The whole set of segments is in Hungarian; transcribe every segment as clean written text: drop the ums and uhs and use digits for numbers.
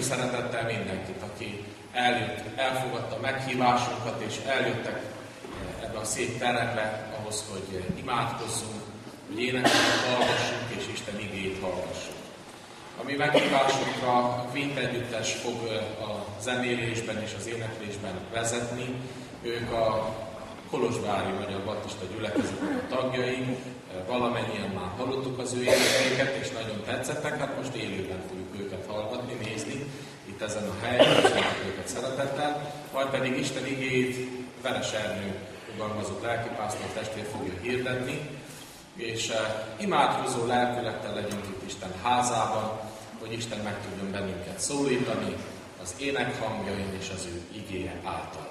szeretettel mindenkit, aki eljött, elfogadta a meghívásunkat, és eljöttek ebbe a szép terembe ahhoz, hogy imádkozzunk, hogy énekeket hallgassunk, és Isten igéjét hallgassunk. A mi meghívásunkra a Quint együttes fog a zenélésben és az éneklésben vezetni. Ők a Kolozsvári Magyar Baptista Gyülekezetnek a tagjai, valamennyien már hallottuk az ő énekeiket, és nagyon tetszettek, hát most élőben fogjuk őket hallgatni, nézni, itt ezen a helyen, köszönjük őket szeretettel, majd pedig Isten igéjét Veres Ernő fogalmazott lelkipásztor testvér fogja hirdetni, és imádkozó lelkülettel legyünk itt Isten házában, hogy Isten meg tudjon bennünket szólítani az énekhangjain és az ő igéje által.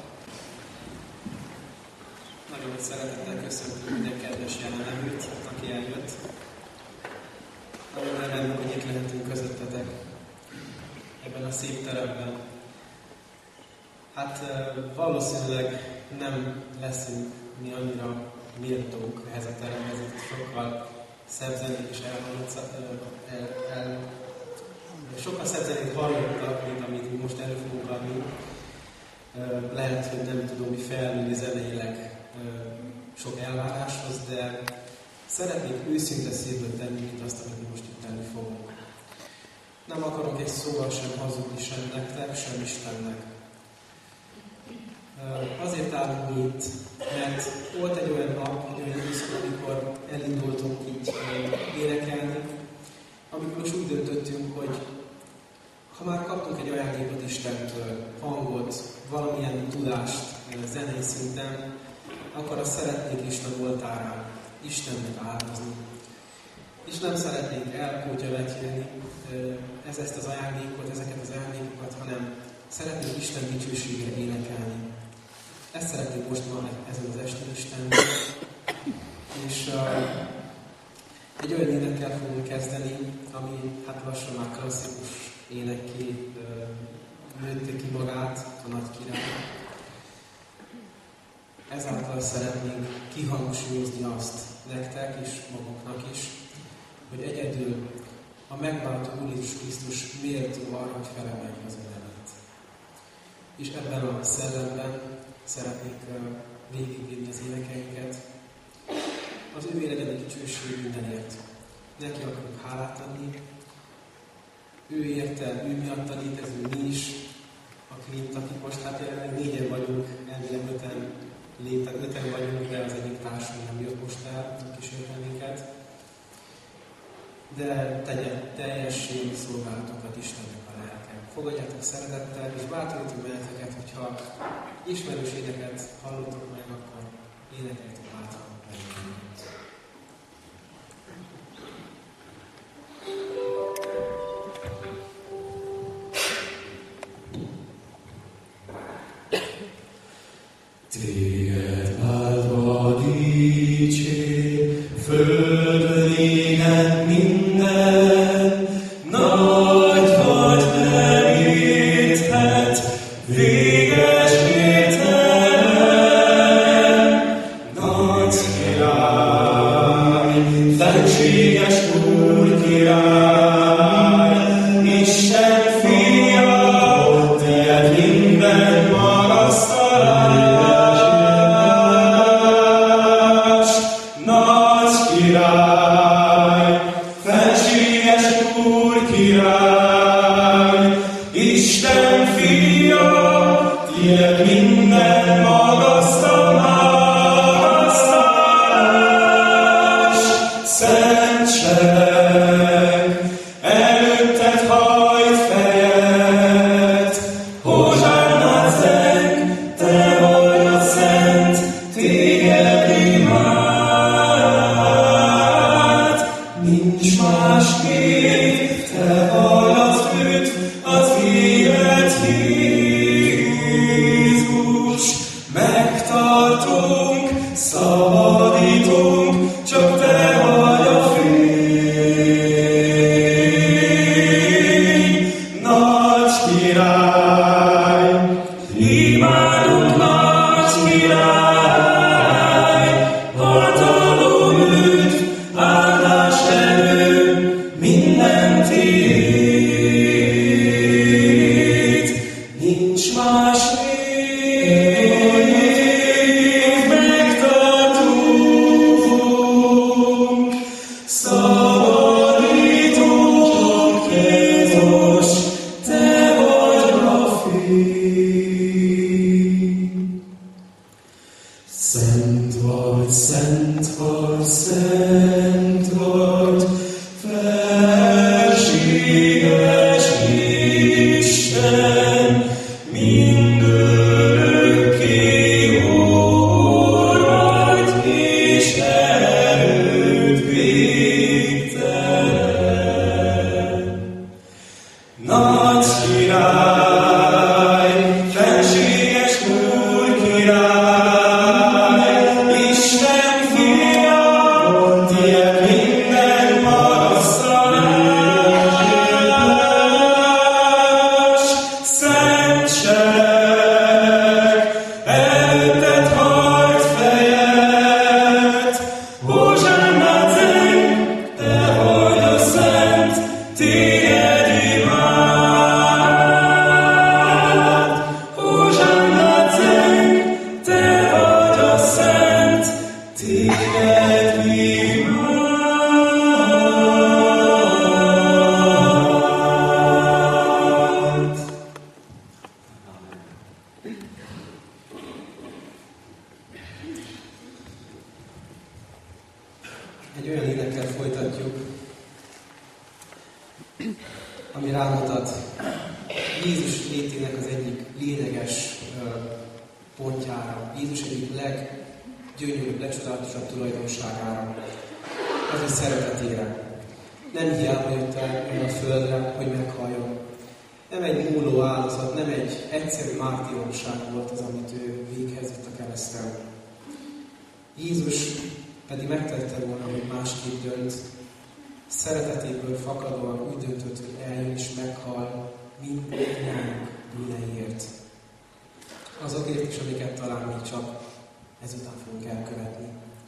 Nagyon szeretettel köszöntünk minden kedves jelenlevőt, aki eljött. Nagyon remélem, hogy itt lehetünk közöttetek ebben a szép teremben. Hát valószínűleg nem leszünk mi annyira méltók ehhez a teremhez, itt sokkal szebb zenét és sokkal szebb zenét hallottak, mint amit most elő fogunk adni. Lehet, hogy nem tudom mi felnőni zeneileg sok elváráshoz, de szeretnék őszinte szívből tenni, mint azt, amit most itt tenni fogunk. Nem akarok egy szóval sem hazudni sem nektek, sem Istennek. Azért állunk mi itt, mert volt egy olyan nap, egy olyan időszak, amikor elindultunk így énekelni, amikor most úgy döntöttünk, hogy ha már kaptunk egy ajándékot Istentől, hangot, valamilyen tudást zenei szinten, akkor azt szeretnénk Isten oltárán, Istennek áldozni. És nem szeretnénk elkótyavetjélni ezt az ajándékot, ezeket az ajándékokat, hanem szeretnénk Isten dicsőségre énekelni. Ezt szeretnénk most ma ezen az estén Istennek. És egy olyan énekkel fogunk kezdeni, ami hát lassan már klasszikus énekké nőtte ki magát, a Nagy Király. Ezáltal szeretnénk kihangsúlyozni azt nektek és maguknak is, hogy egyedül a megváltó Úr Jézus Krisztus méltó arra, hogy felemeljük az ő nevet. És ebben a szellemben szeretnék végigvinni az énekeinket. Az ő életen a dicsőség mindenért. Neki akarunk hálát adni. Ő érte, ő miatt létezünk mi is, a Quint, akik most hát jelenleg 4-en vagyunk, elvileg 5-en vagyunk, de az egyik társunk nem jött most el, nem kísérte minket. De tegye teljességű szolgálatokat Istennek a lelken. Fogadjátok szeretettel, és bátorítom benneteket, hogyha ismerős éneket hallottok meg, akkor énekeljétek bátran bennünket. Téged áldva dicsér, földön élet minden, nagy vagy nem érthet, véges értelem. Nagy király, fenséges Úr király, Isten fia, tiéd minden magasztalás. Minden tiéd. Egy olyan énekkel folytatjuk, ami rámutat Jézus létének az egyik lényeges pontjára, Jézus egyik leggyönyörűbb, legcsodálatosabb tulajdonságára, az ő szeretetére. Nem hiába jött el a földre, hogy meghalljon. Nem egy múló áldozat, nem egy egyszerű mártíromság volt az, amit ő véghez vitt a kereszten. Jézus pedig megtette volna, hogy másképp dönt. Szeretetéből fakadóan úgy döntött, hogy eljön és meghal mindannyiunk bűneiért. Azokért is, amiket talán még csak ezután fogunk elkövetni.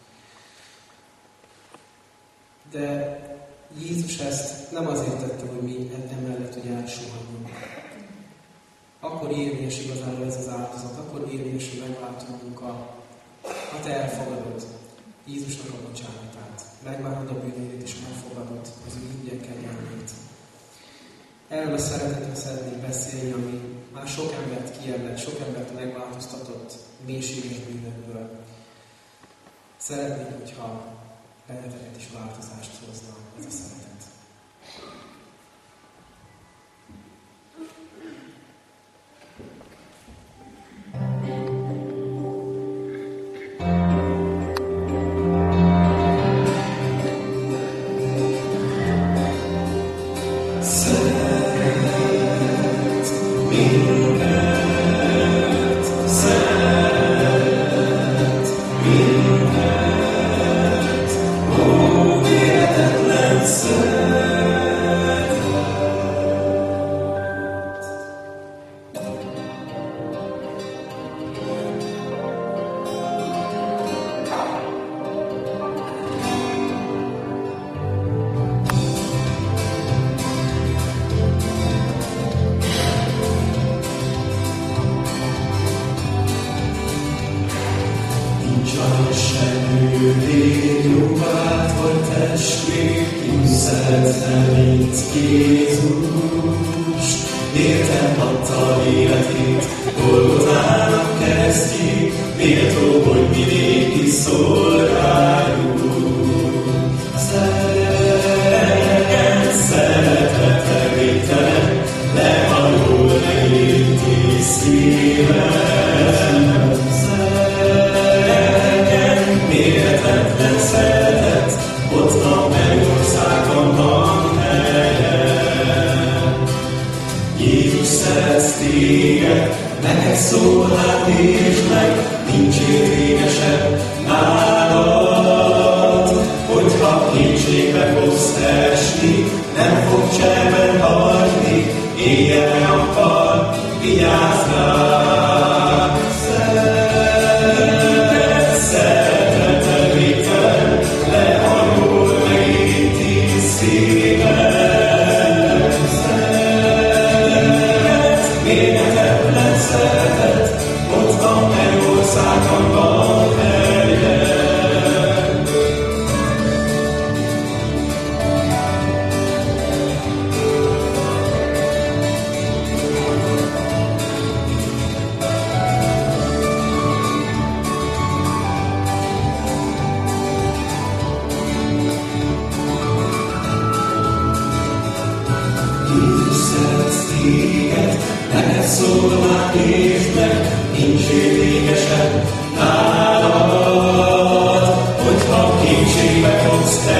De Jézus ezt nem azért tette, hogy mi emellett ugye elsuhanjunk. Akkor érvényes igazából ez az áldozat, akkor érvényes, hogy megváltunk ha te elfogadod Jézusnak a bocsánatát, megvárod a bűnét és elfogadod az ő ingyen kegyelmét. Erről a szeretetről szeretnék beszélni, ami már sok embert kiemelt, sok embert megváltoztatott mélységes bűnökből. Szeretnék, hogyha benneteket is változást hozna ez a szeretet.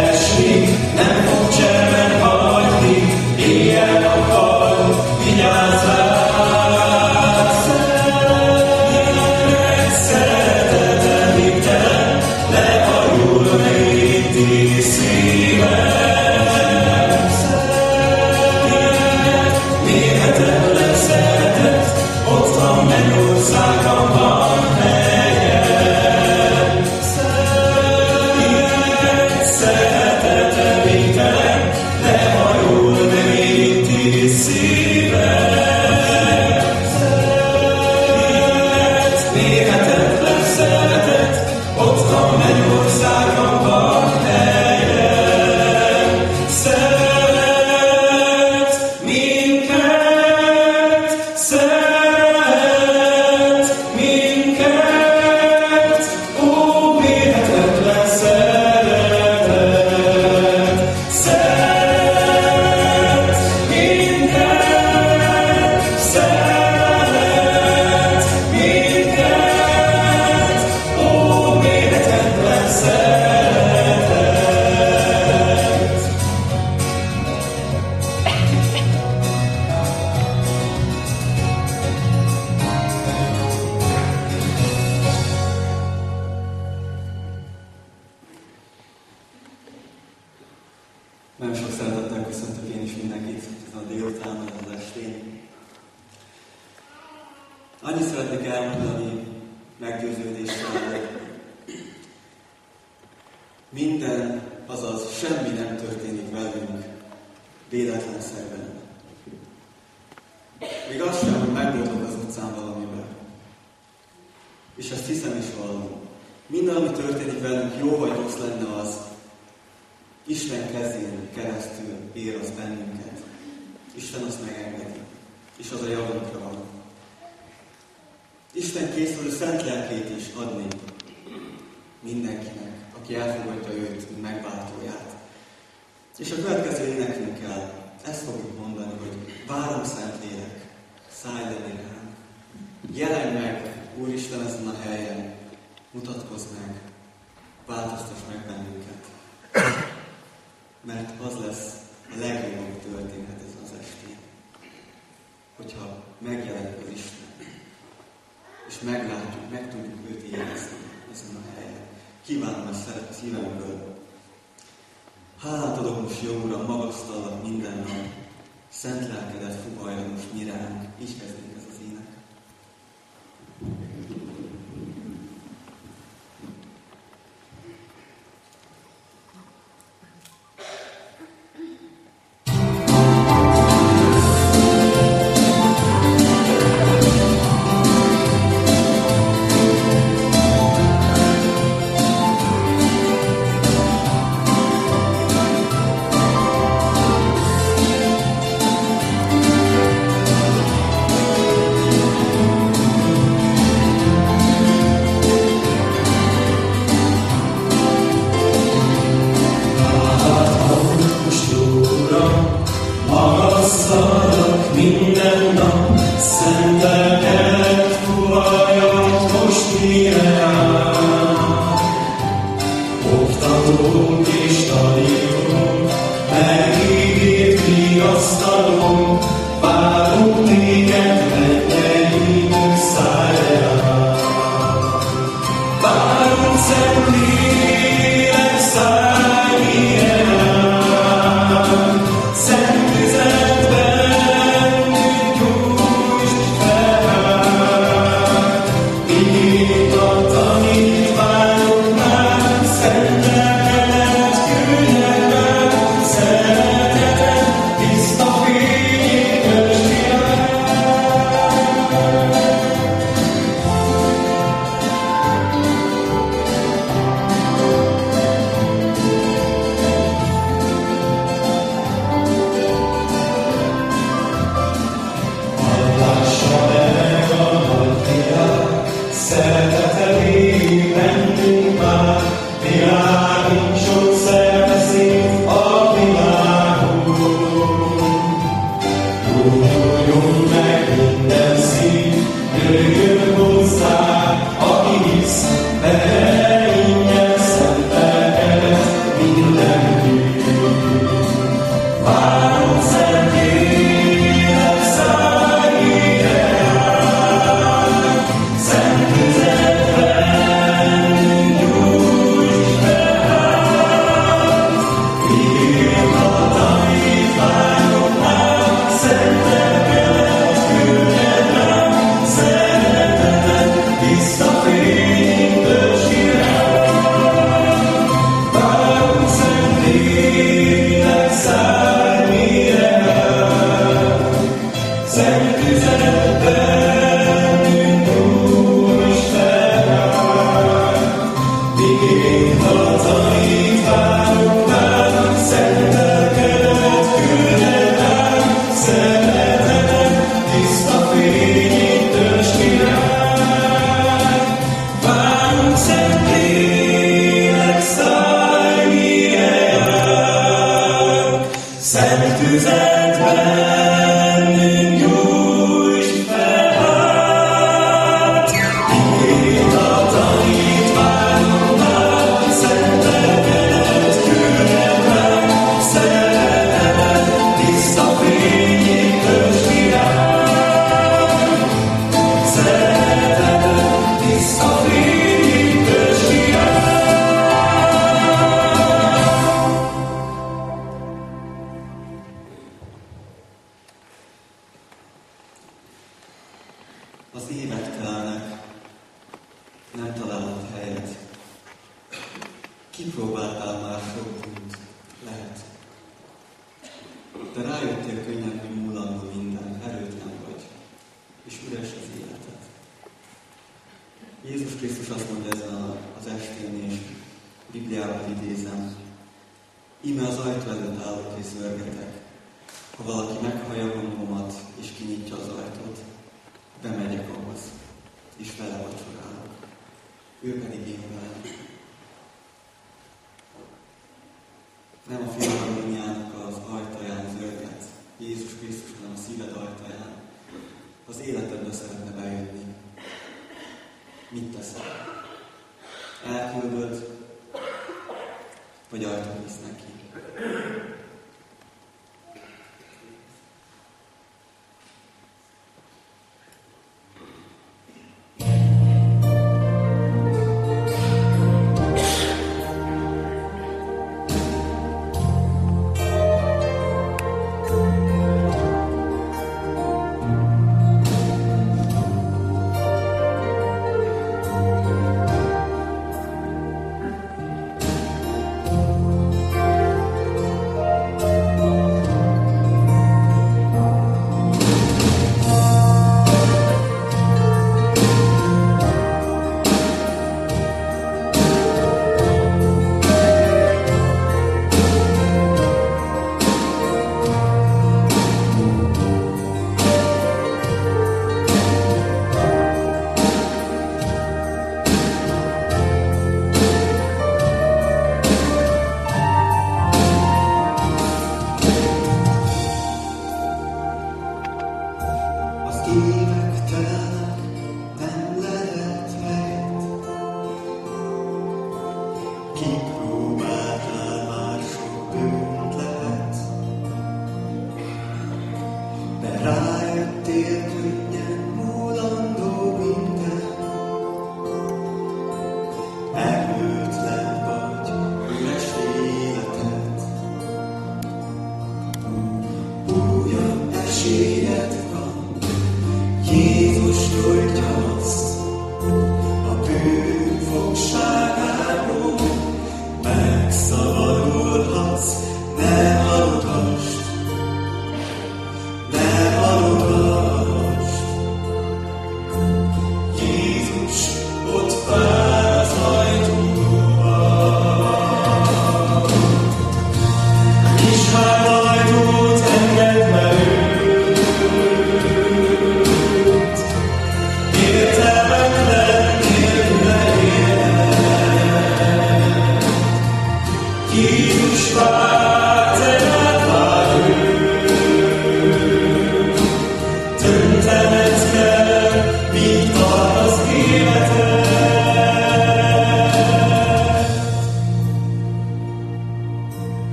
Nem fog cserben hagyni, éjjel akar, vigyázz Nagyon sok szeretettel köszöntök én is mindenkit ezen a délután, az estén. Annyit szeretnék elmondani meggyőződéssel, hogy minden, azaz semmi nem történik velünk véletlenszerűen. Még az sem, hogy megbotlok az utcán valamivel. És ezt hiszem is valami. Minden, ami történik velünk, jó vagy rossz lenne, az Isten kezén keresztül ér az bennünket. Isten azt megengedi. És az a javunkra van. Isten kész volt a szent lelkét is adni mindenkinek, aki elfogadja őt, mint megváltóját. És a következő énekünk kell. Ezt fogjuk mondani, hogy várom szent lélek, szállj le ránk. Jelenj meg, Úristen, ezen a helyen. Mutatkozz meg, változtass meg bennünket. Mert az lesz a legjobb, ami történhet ezen az estén. Hogyha megjelenik az Isten, és meglátjuk, meg tudjuk őt érezni ezen a helyen. Kívánom ezt a szívemből. Hálát adok most, jó Uram, magasztallak minden nap. Szent lelkedet fogalja most mi ránk. Így kezdődik ez az ének. Szent Az énektelnek nem találhat helyet. Kipróbáltál már sok út, lehet. De rájöttél könnyen, hogy múlandó minden, erőtlen vagy, és üres az életed. Jézus Krisztus azt mondja ezen az estén, és Bibliában idézem: íme az ajtó előtt állok és zörgetek. Ha valaki meghallja a hangomat, és kinyitja az ajtót, bemegyek ahhoz, és vele vacsorálok. Ő pedig én velem. Nem a filharmóniának az ajtaján zörget Jézus Krisztus, hanem a szíved ajtaján. Az életedbe szeretne bejönni. Mit teszel? Elküldöd, vagy ajtót visz neki?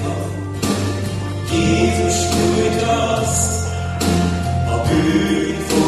Jézus nyújt azt, a bűn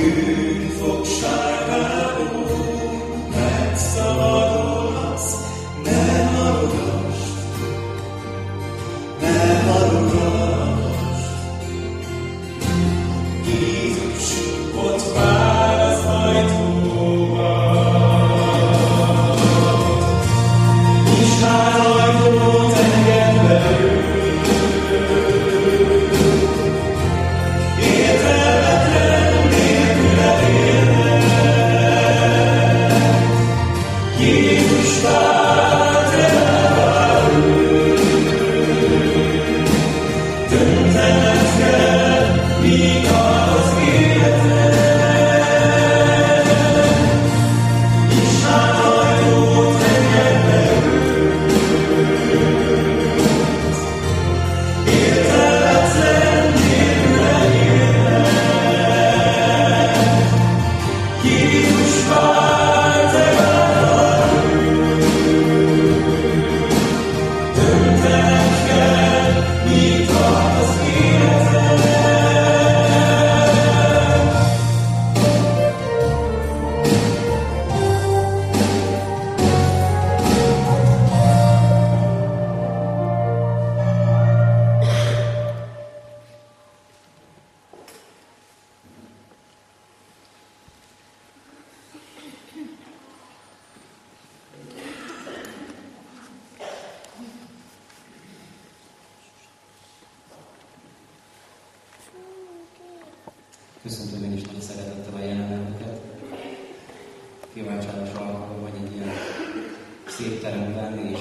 Köszöntöm én is nagy szeretettel a jelenléteket. Kiváltságos alkalom, hogy egy ilyen szép teremben és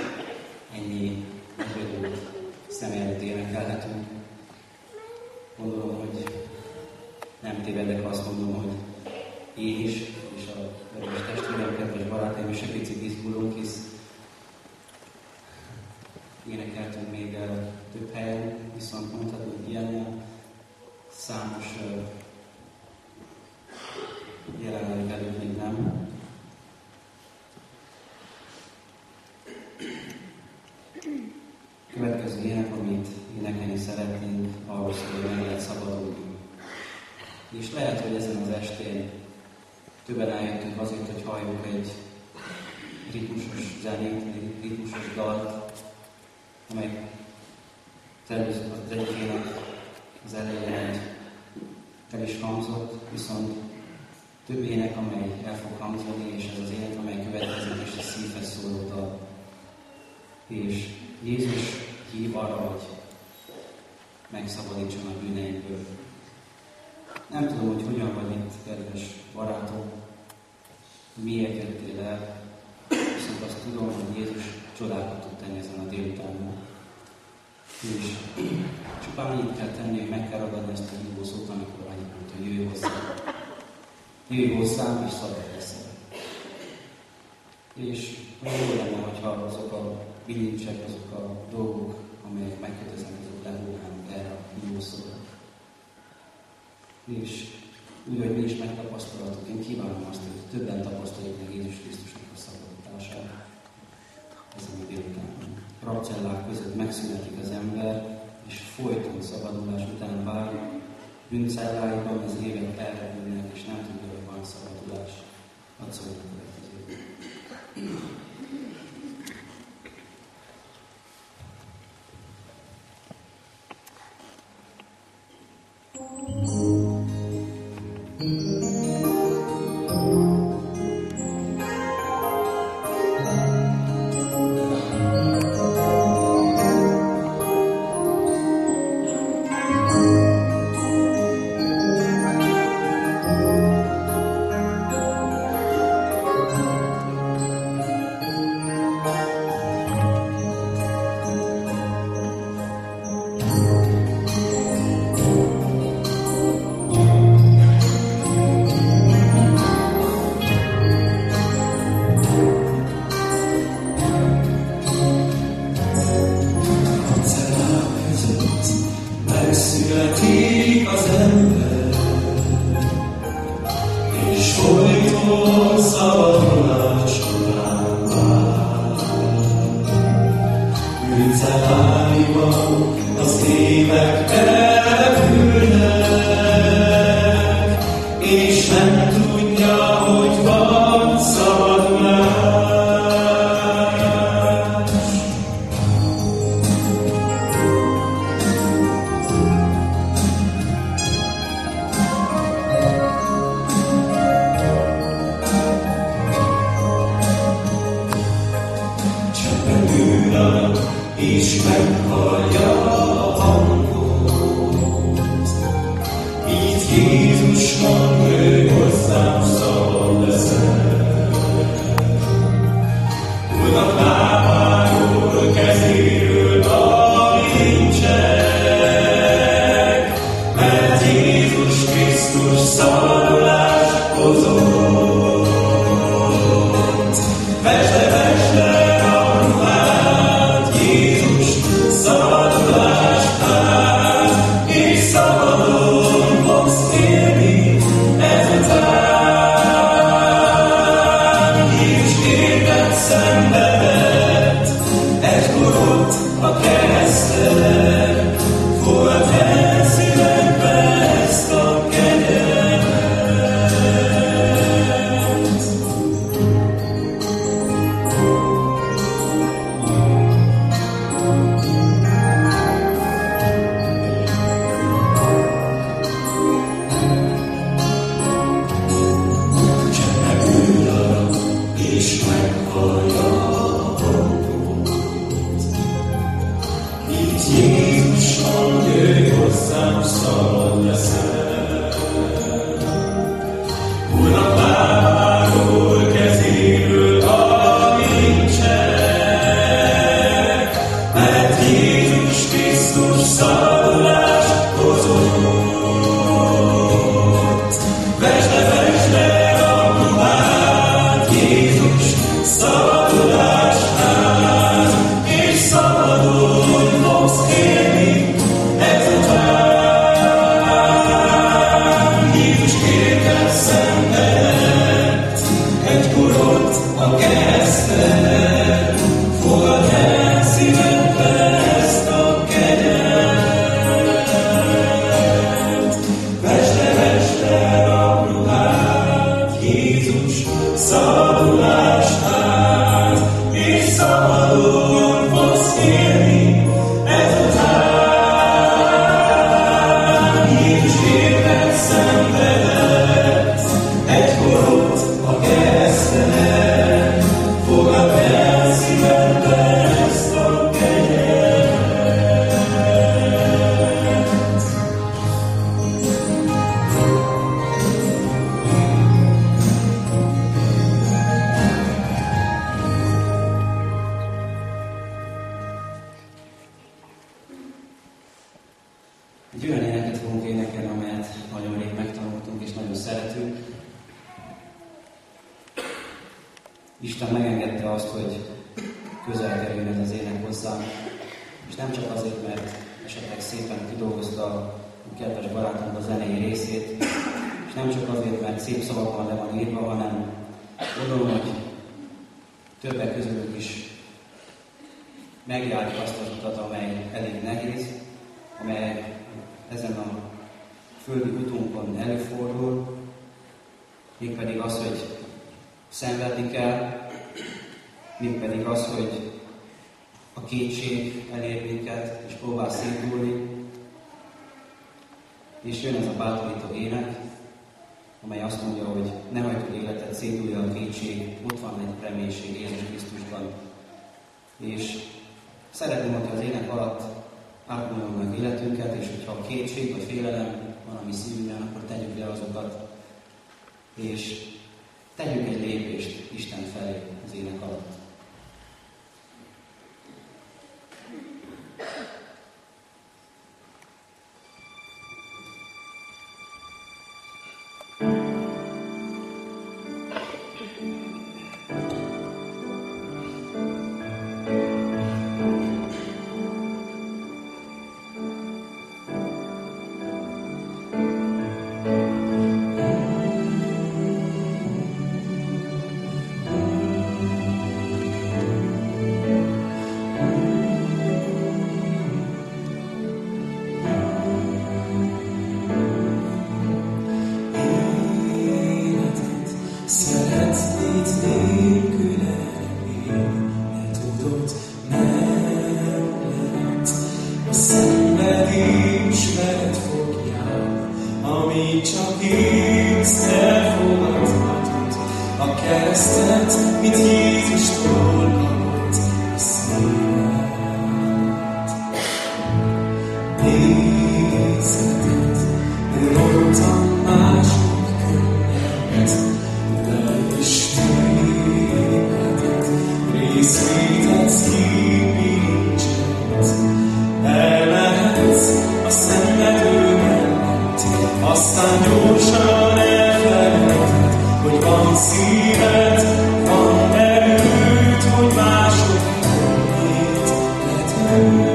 ennyi nagyobb szem előtt énekelhetünk. Gondolom, hogy nem tévedek, azt mondom, hogy én is, és a kedves testvérem, kedves barátaim is egy picit izgulunk, hisz énekeltünk még több helyen, viszont mondhatod, hogy ilyen számos jelenleg előtt még nem. Következő ének, amit énekelni szeretnénk, arról szól, hogy meg lehet szabadulni. És lehet, hogy ezen az estén többen eljöttünk azért, hogy halljuk egy ritmusos zenét, egy ritmusos dalt, amely az egyik ének az elején el is hangzott, viszont több ének, amely el fog hangzani, és ez az ének, amely következik, és a szívhez szóló dal. És Jézus hív arra, hogy megszabadítson a bűneinkből. Nem tudom, hogy hogyan vagy itt, kedves barátom, miért jöttél el, viszont azt tudom, hogy Jézus csodákat tud tenni ezen a délutánon. És csupán annyit kell tenni, hogy meg kell ragadni ezt a hívó szót, amikor annyit mondta, hogy jöjj hozzám. Jöjj hozzám, és szabad leszel. És olyan jó lenne, hogyha azok a bilincsek, azok a dolgok, amelyek megkötöznek, azok lehúlnának erre a hívó szóra. És úgy, hogy mi is megtapasztalatok, én kívánom azt, hogy többen tapasztaljuk meg Jézus Krisztusnak a szabadítását. Ezen a délutánon. Rabcellák között megszületik az ember, és folyton szabadulás után vár, bűncelláiban az évek elrepülnek, és nem tudja, hogy van szabadulás. Hadd szóljon a következő. és nem tudja, hogy van szabadulás. És meghallja a hangot. Így Jézus mond, ő hozzám szabad leszel. Urak lábáról, kezéről a lincsek, mert Jézus Krisztus szabadulást hozott. Vesd le, szabadulást áll, és szabadon fogsz élni ezután. Jézus érted szenvedett, egy korot a kereszten, fogad el szívedbe ezt a kegyelmet. Egy olyan éneket fogunk énekelni, amelyet nagyon rég megtanultunk és nagyon szeretünk. Isten megengedte azt, hogy közel kerüljön ez az ének hozzám, és nem csak azért, mert esetleg szépen kidolgozta a kedves barátunk a zenei részét, és nem csak azért, mert szép szavakban le van írva, hanem gondolom, hogy többek közülük is megjárjuk azt az utat, amely elég nehéz, amely ezen a földi utunkon előfordul, mégpedig az, hogy szenvedni kell, mégpedig az, hogy a kétség elér minket, és próbál szétulni, és jön ez a bátorító ének, amely azt mondja, hogy ne hagyjuk életet szétulja a kétség, ott van egy reménység Jézus Krisztusban. És szeretném, hogyha az ének alatt átgondolunk meg életünket, és hogyha a kétség vagy félelem van a mi szívünkben, akkor tegyük le azokat, és tegyünk egy lépést Isten felé az ének alatt. ami csak ész elfogadhatod, a keresztet, mint Jézustól kapott a szíved. Nézheted, mondtam mások könnyeket, de is téged, részvétetsz kibítsed. Elmehetsz a szenvedő mellett, aztán gyorsan elfelejted, hogy van szíved, van erőd, hogy mások könnyét letőd.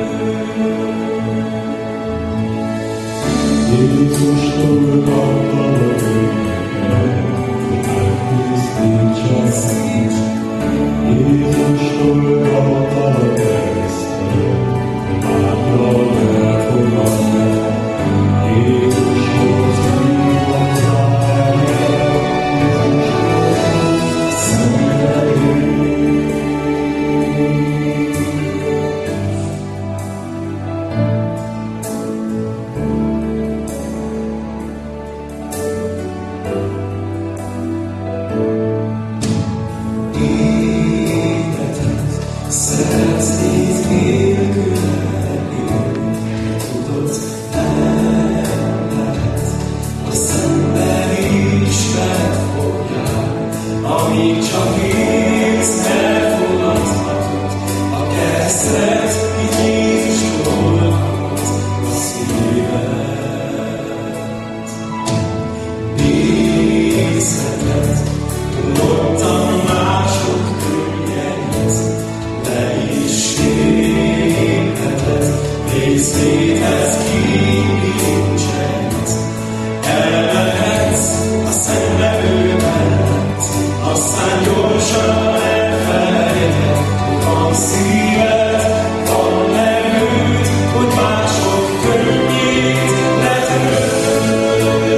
Jézustól kaptam a könnyeket, hogy megtisztíts a szív. Jézustól kaptam a keresztet, hogy bátran elfogadj el. Jézushoz hívott rá engem, Jézushoz szenvedély. Amíg csak ész elfogadhatod, a keresztet, mint Jézustól kapott a szíved. Nézheted, mondtam mások könnyeit, de is téged, részvétetsz kibítsed. Elmehetsz a szenvedő mellett, aztán gyorsan elfelejted, hogy van szíved, van erőd, hogy mások könnyét letörd.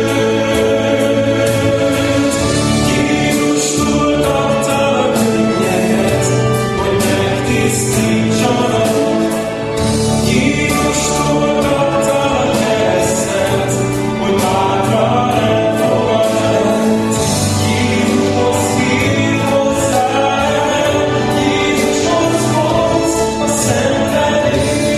Jézustól kaptam a könnyeket, hogy megtisztítsanak. Jézustól kaptam a keresztet, hogy bátran elfogadd el. Jézushoz hív hozzá, Jézushoz vonz a szenvedély.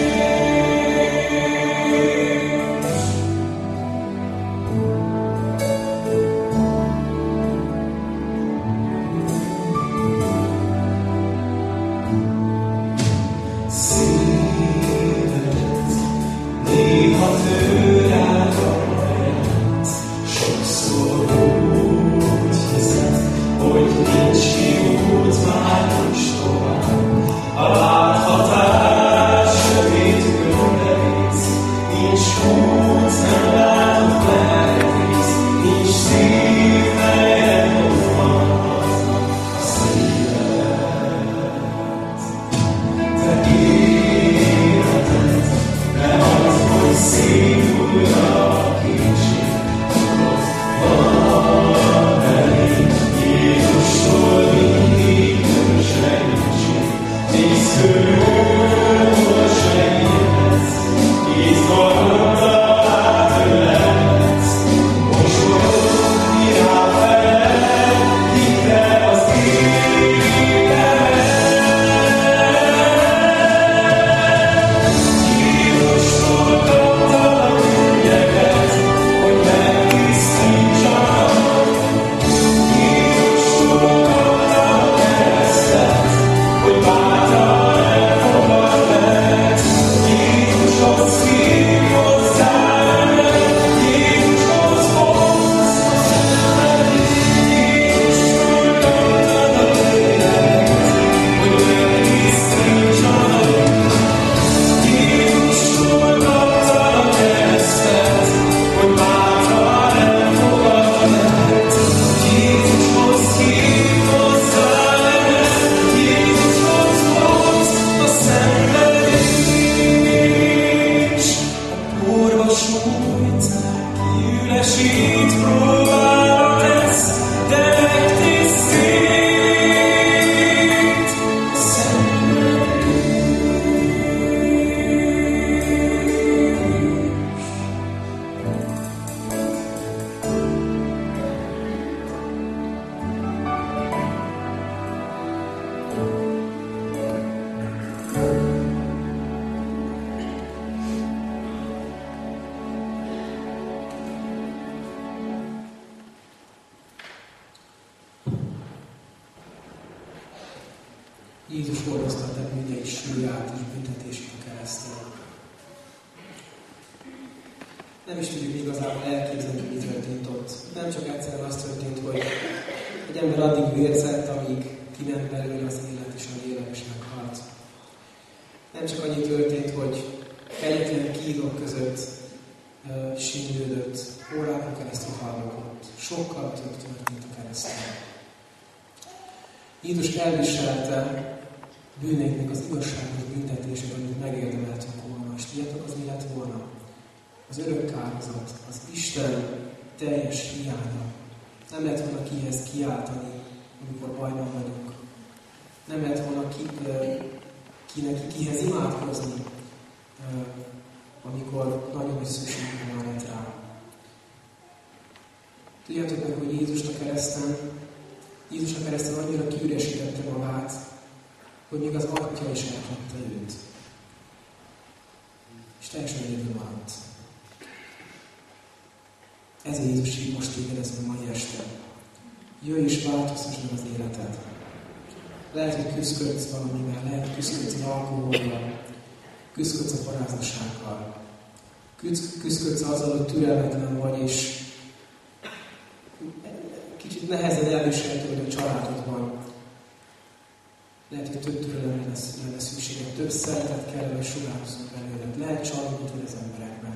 Szívedet néha tőled ajánlott, sokszor úgy hiszed, hogy nincs kiút már nincs tovább. A láthatás sötét gömbörész, nincs út, nem látod felrész, nincs szív, helyen ott van aznak a szíved. Te életed, de az, hogy szívulja a kincség, tudod, van elég. Jézustól mindig jön segítség, nézz körül, hol segítesz, izgalommal átölelhetsz, mosolyogni ráfeled, hidd el az életed. Jézustól kaptam a könnyeket, hogy megtisztítsanak. Jézustól kaptam a keresztet, hogy bátran elfogadd el. Jézushoz hív hozzá engem, Jézushoz vonz a szenvedély. Jézustól kaptad a könnyeket, hogy megtisztítsanak. Jézustól kaptad a keresztet, hogy bátran elfogadd el. Jézushoz hív hozzá engem, Jézushoz vonz a szenvedély. A porba sújt, kiüresít, próbára tesz, de megtisztít a szenvedély. Jézus hordozta a te bűnjeid súlyát és büntetését a kereszten. Nem is tudjuk igazából elképzelni, mi történt ott. Nem csak egyszerűen az történt, hogy egy ember addig vérzett, amíg kiment belőle az élet, és a lélek is meghalt. Nem csak annyi történt, hogy kegyetlen kínok között sínylődött, órákon keresztül hallgott. Sokkal több történt a kereszten. Jézus elviselte bűneinknek az igazságos büntetését, amit megérdemeltünk volna. És tudjátok, az mi lett volna? Az örök kárhozat, az Isten teljes hiánya. Nem lehet volna kihez kiáltani, amikor bajban vagyunk. Nem lehet volna kihez imádkozni, amikor nagyon nagy szükségünk van rá. Tudjátok meg, hogy Jézus a kereszten annyira kiüresítette magát, hogy még az Atya is elhagyta őt. És teljesen egyedül maradt. Ezért Jézus így most téged ezen a mai este. Jöjj és változtass meg az életed. Lehet, hogy küzdködsz valamivel, lehet, hogy küzdködsz az alkohollal, küzdködsz a parázdasággal, küzdködsz azzal, hogy türelmetlen vagy, és kicsit nehezen elviselhető, hogy a családodban. Lehet, hogy több türelemre lenne szükséged, több szeretet kellene, hogy sugározzon belőled. Lehet csalódni az emberekben.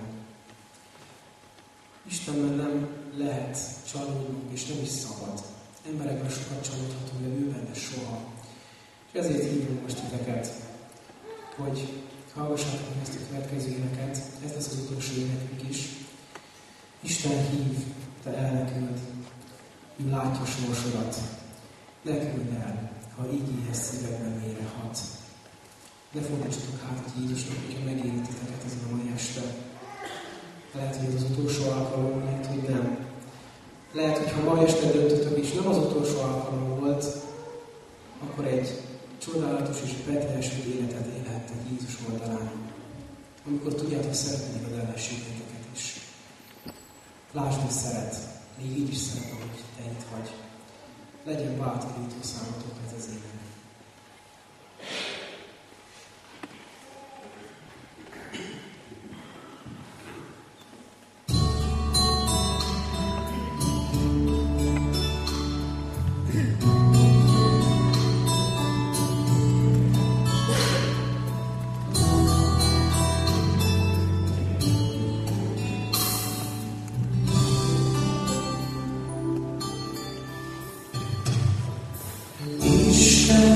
Istenben nem lehet csalódnunk, és nem is szabad. Emberekben sokat csalódhatunk, de ő benne soha. És ezért hívom most titeket, hogy hallgassátok meg ezt a következő éneket, ez lesz az utolsó énekünk is. Isten hív, te elnököd, ő látja sorsodat. Ne küld el, ha így éhes szívekben mélyre hat. Ne fordítsatok hátat Jézusnak, hogyha megéri titeket ezen a mai este. Lehet, hogy ez az utolsó alkalom, lehet, hogy nem. Lehet, hogy ha ma este döntötök, és nem az utolsó alkalom volt, akkor egy csodálatos és beteljesült életet élhettek Jézus oldalán. Amikor tudjátok szeretni az ellenségeket is. Lásd, hogy szeret. Még így is szeret, ahogy te itt vagy. Legyen bátorító számotokra ez az élet. Isten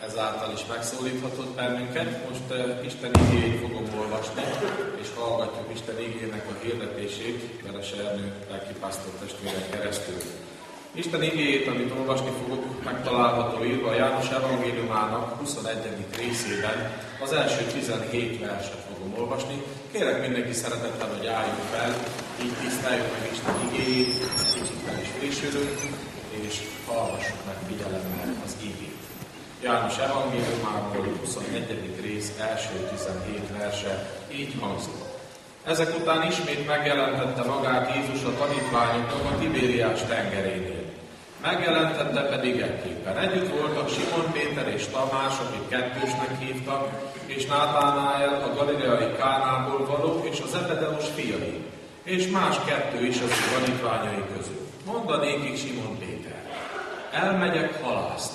ezáltal is megszólíthatott bennünket. Most Isten igéjét fogom olvasni, és hallgatjuk Isten igének a hirdetését Veres Ernő lelkipásztor testvérek keresztül. Isten igéjét, amit olvasni fogok, megtalálható írva a János evangéliumának 21. részében, az első 17 verset fogom olvasni. Kérek mindenki szeretettel, hogy álljunk fel, így tiszteljük meg Isten igéjét, kicsit meg is frissülünk, és hallgassuk meg figyelemmel az igét. János evangéliumából 21. rész első 17 verse így hangzik. Ezek után ismét megjelentette magát Jézus a tanítványoknak a Tibériás tengerénél. Megjelentette pedig ekképpen. Együtt voltak Simon Péter és Tamás, akit kettősnek hívtak, és Nátánael a galileai Kánából való, és az Zebedeus fiai, és más kettő is az ő tanítványai közül. Mondta nékik Simon Péter, elmegyek halászni.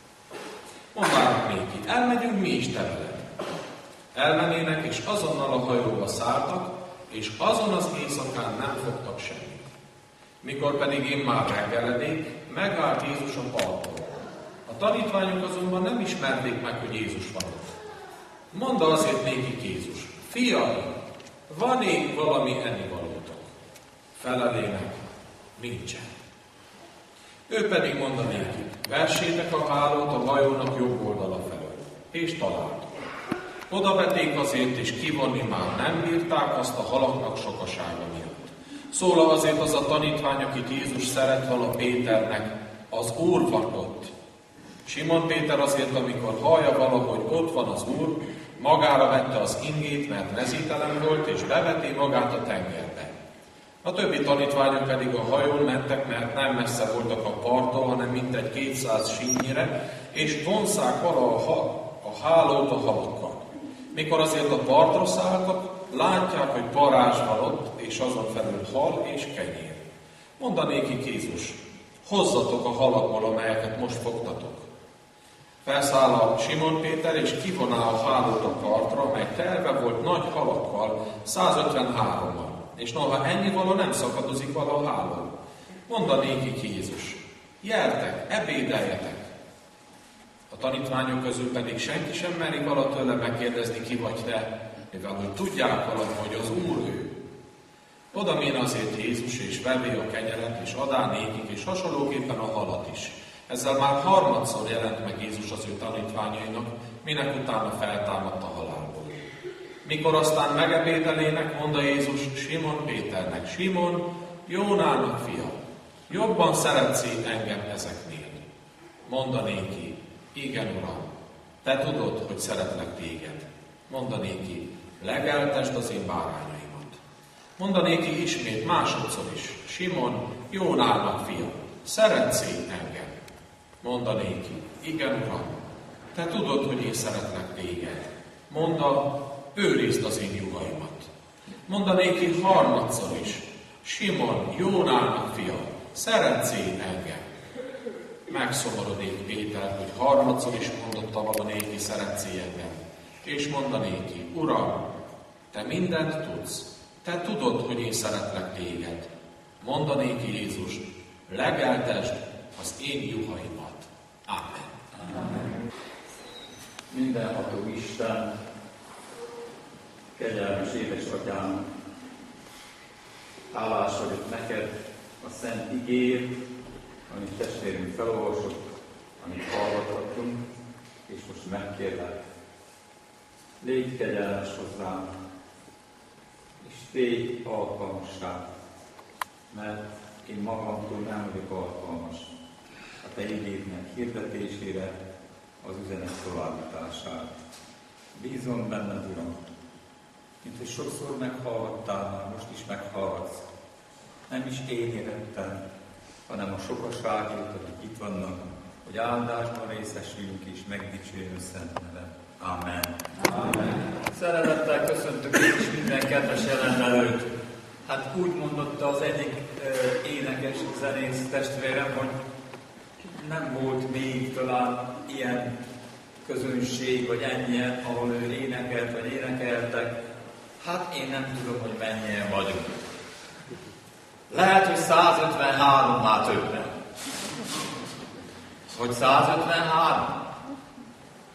Mondták néki, elmegyünk mi is te veled. Elmennének, és azonnal a hajóba szálltak, és azon az éjszakán nem fogtak semmit. Mikor pedig én már reggeledék, megállt Jézus a parton. A tanítványok azonban nem ismerték meg, hogy Jézus van ott. Mondta azért nékik Jézus, fiaim, van-e valami ennivalótok? Felelének, nincsen. Ő pedig mondta nékik, vessétek a hálót a hajónak jobb oldala felől, és találtak. Oda vették azért, és kivonni már nem bírták azt a halaknak sokasága miatt. Szólal azért az a tanítvány, akit Jézus szeret, vala Péternek, az Úr van ott. Simon Péter azért, amikor hallja valahogy ott van az Úr, magára vette az ingét, mert nezítelen volt, és beveti magát a tengerbe. A többi tanítványok pedig a hajón mentek, mert nem messze voltak a parttól, hanem mintegy 200 sínnyire, és vonszák a hálót a halakkal. Mikor azért a partra szálltak, látják, hogy parázs van ott, és azon felül hal és kenyér. Mondta nékik Jézus, hozzatok a halakból, amelyeket most fogtatok. Felszáll a Simon Péter, és kivoná a hálót a partra, amely telve volt nagy halakkal, 153-mal. És noha ennyivaló nem szakadozik vala a háló. Mondta nékik Jézus, gyertek, ebédeljetek. A tanítványok közül pedig senki sem meri vala tőle megkérdezni, ki vagy te, mivel hogy tudják valahogy, hogy az Úr ő. Oda mén azért Jézus, és vevé a kenyeret, és adá nékik, és hasonlóképpen a halat is. Ezzel már harmadszor jelent meg Jézus az ő tanítványainak, minek utána feltámadt a halálból. Mikor aztán megebédelének, mondta Jézus Simon Péternek, Simon, Jónának fia, jobban szeretsz engem ezeknél. Mondta néki, igen, Uram, te tudod, hogy szeretlek téged. Mondta néki, legeltesd az én bárányaimat. Mondta néki ismét, másodszor is, Simon, Jónának fia, szeretsz engem. Mondta néki, igen, Uram, te tudod, hogy én szeretlek téged. Mondta, őrizd az én juhaimat. Mondta néki harmadszor is, Simon, Jónának fia, szeretsz engem. Megszomorodik Péter, hogy harmadszor is mondotta vala néki, szeretsz engem. És mondta néki, Uram, te mindent tudsz, te tudod, hogy én szeretlek téged. Mondta néki Jézus, legeltesd az én juhaimat. Amen. Amen. Mindenható Isten, kegyelmes édesatyám, hálás vagyok neked a szent igéért, amit testvérünk felolvasott, amit hallgathattunk, és most megkérlek, légy kegyelmes hozzám, és tégy alkalmassá, mert én magamtól nem vagyok alkalmas a te igédnek hirdetésére, az üzenet továbbítására. Bízom benned, Uram, mint hogy sokszor meghallgattál, már most is meghallgatsz. Nem is én érettem, hanem a sokaságért, akik itt vannak, hogy áldásban részesüljünk és megdicsőjön szent neve. Amen. Amen. Szeretettel köszöntök én is minden kedves jelenlelőt. Hát úgy mondotta az egyik énekes zenész testvérem, hogy nem volt még talán ilyen közönség, vagy ennyien, ahol ő énekelt, vagy énekeltek. Hát én nem tudom, hogy mennyien vagyunk. Lehet, hogy 153, hát többen. Hogy 153?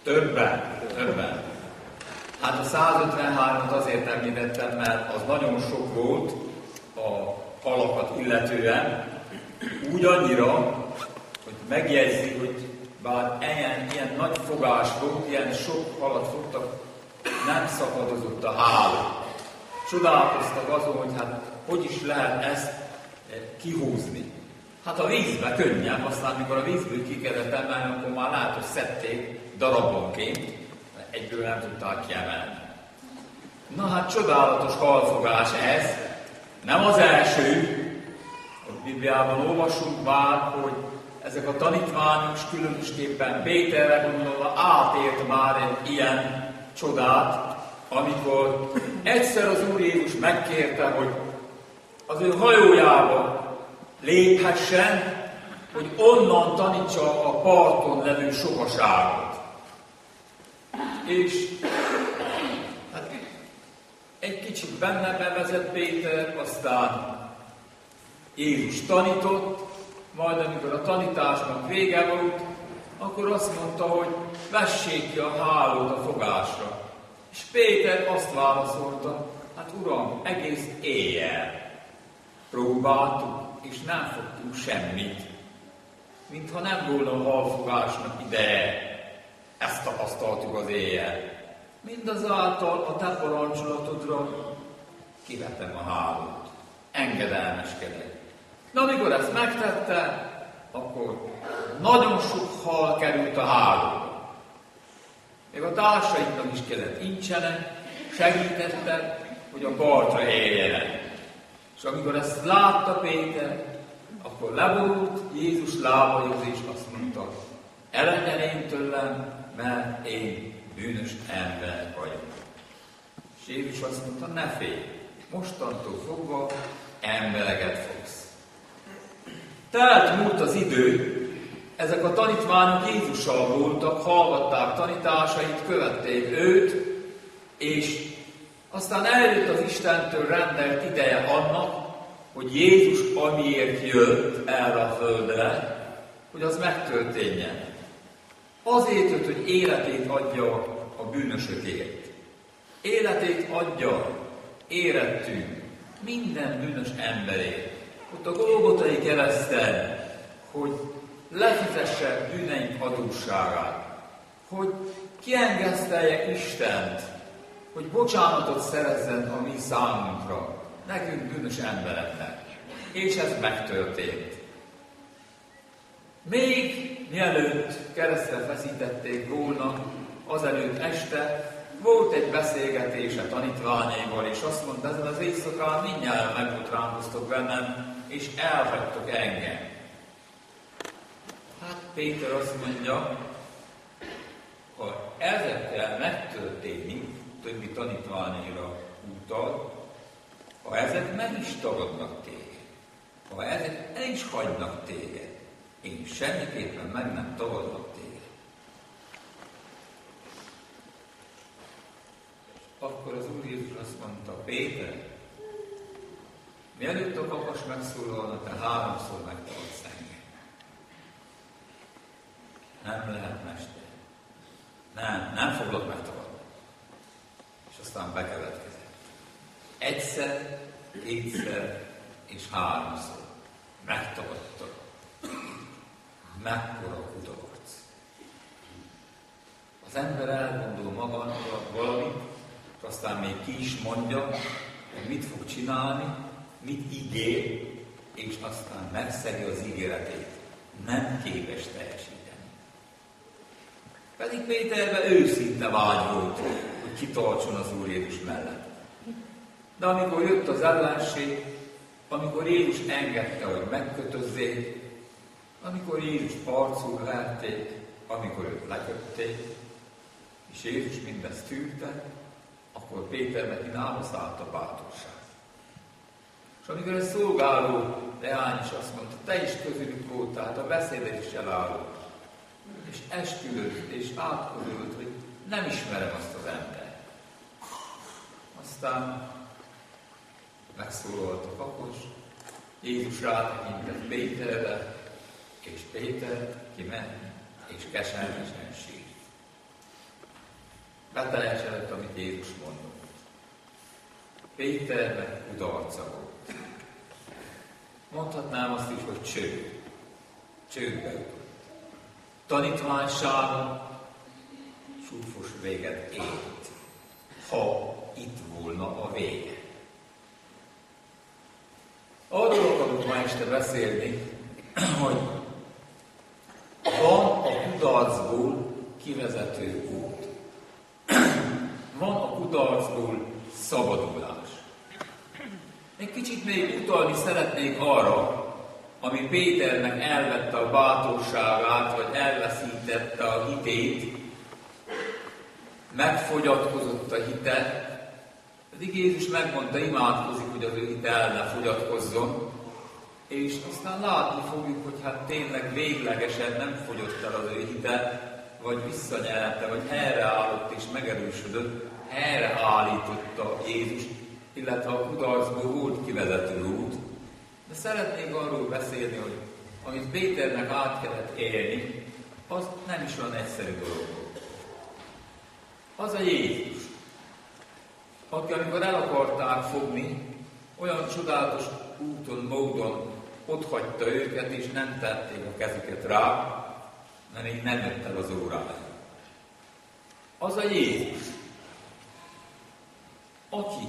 Többen. Hát a 153-at azért említettem, mert az nagyon sok volt a halakat illetően, úgy annyira, hogy megjegyzi, hogy bár ilyen nagy fogás volt, ilyen sok halat fogtak, nem szakadozott a háló. Csodálkoztak azon, hogy hát hogy is lehet ezt kihúzni. Hát a vízbe könnyebb, aztán mikor a vízből ki kellett emelni, akkor már lehet, hogy szedték darabonként, mert egyből nem tudták kiemelni. Na hát csodálatos halfogás ez, nem az első. A Bibliában olvasunk már, hogy ezek a tanítványok, különösképpen Péterre gondolva átért már egy ilyen csodát, amikor egyszer az Úr Jézus megkérte, hogy az ő hajójába léphessen, hogy onnan tanítsa a parton levő sokaságot. És hát, egy kicsit benne bevezett Péter, aztán Jézus tanított, majd amikor a tanításnak vége volt, akkor azt mondta, hogy vessék ki a hálót a fogásra. És Péter azt válaszolta, hát Uram, egész éjjel próbáltuk, és nem fogtunk semmit. Mintha nem volna a halfogásnak ideje. Ezt tapasztaltuk az éjjel. Mindazáltal a te parancsolatodra kivetem a hálót. Engedelmeskedek. Na, amikor ezt megtette, akkor nagyon sok hal került a hálóba. Még a társaiknak is kellett incsenek, segítettek, hogy a partra érjenek. És amikor ezt látta Péter, akkor leborult Jézus lábaihoz, és azt mondta, elegyen én tőlem, mert én bűnös ember vagyok. És Jézus azt mondta, ne félj, mostantól fogva embereket fogsz. Tehát múlt az idő, ezek a tanítványok Jézussal voltak, hallgatták tanításait, követték őt, és aztán eljött az Istentől rendelt ideje annak, hogy Jézus amiért jött erre a földre, hogy az megtörténjen. Azért jött, hogy életét adja a bűnösökért. Életét adja, érettünk, minden bűnös emberért. Ott a Golgotai kereszten, hogy lefizesse bűneink adósságát, hogy kiengesztelje Istent, hogy bocsánatot szerezzen a mi számunkra, nekünk bűnös embereknek. És ez megtörtént. Még mielőtt keresztre feszítették volna, azelőtt este volt egy beszélgetése tanítványaival, és azt mondta, ezen az éjszakán mindnyájan megbotránkoztok bennem, és elhagytok engem. Hát Péter azt mondja, ha ezekkel megtörténik, többi tanítványaira utal, ha ezek meg is tagadnak téged, ha ezek el is hagynak téged, én semmiképpen meg nem tagadnak téged. Akkor az Úr Jézus azt mondta, Péter, mielőtt a kakas megszólalna, te 3-szor megtagadsz engem. Nem lehet, mester. Nem foglak megtagadni. És aztán bekövetkezett. Egyszer, kétszer és 3-szor megtagadtak. Mekkora kudarc. Az ember elgondol magának valamit, és aztán még ki is mondja, hogy mit fog csinálni, mit ígér, és aztán megszegi az ígéretét. Nem képes teljesíteni. Pedig Péterben őszinte vágy volt, hogy kitartson az Úr Jézus mellett. De amikor jött az ellenség, amikor Jézus engedte, hogy megkötözzék, amikor Jézus arcul verték, amikor őt lekötték, és Jézus mindezt tűrte, akkor Péternek inába szállt a bátorság. És amikor egy szolgáló leány is azt mondta, te is közülük voltál, a beszédet is elállott, és esküvőt, és átkozult, hogy nem ismerem azt az embert. Aztán megszólalt a kakos, Jézus rátekintett Péterre, és Péter kiment, és keservesen sírt. Beteljesedett, amit Jézus mondott. Péternek kudarca volt. Mondhatnám azt is, hogy csődbe jutott. Tanítványsága súlyos véget ért, ha itt volna a vége. Arról akarunk ma este beszélni, hogy van a kudarcból kivezető út. Van a kudarcból szabadulás. Egy kicsit még utalni szeretnék arra, ami Péternek elvette a bátorságát, vagy elveszítette a hitét, megfogyatkozott a hite, pedig Jézus megmondta, imádkozik, hogy az ő hite el ne fogyatkozzon, és aztán látni fogjuk, hogy hát tényleg véglegesen nem fogyott el az ő hite, vagy visszanyerte, vagy helyreállott és megerősödött, helyreállította Jézus, illetve a kudarcból volt kivezető út. De szeretnék arról beszélni, hogy amit Péternek át kellett élni, az nem is olyan egyszerű dolog. Az a Jézus, aki amikor el akarták fogni, olyan csodálatos úton, módon otthagyta őket, és nem tették a kezüket rá, mert még nem jött el az órája. Az a Jézus, aki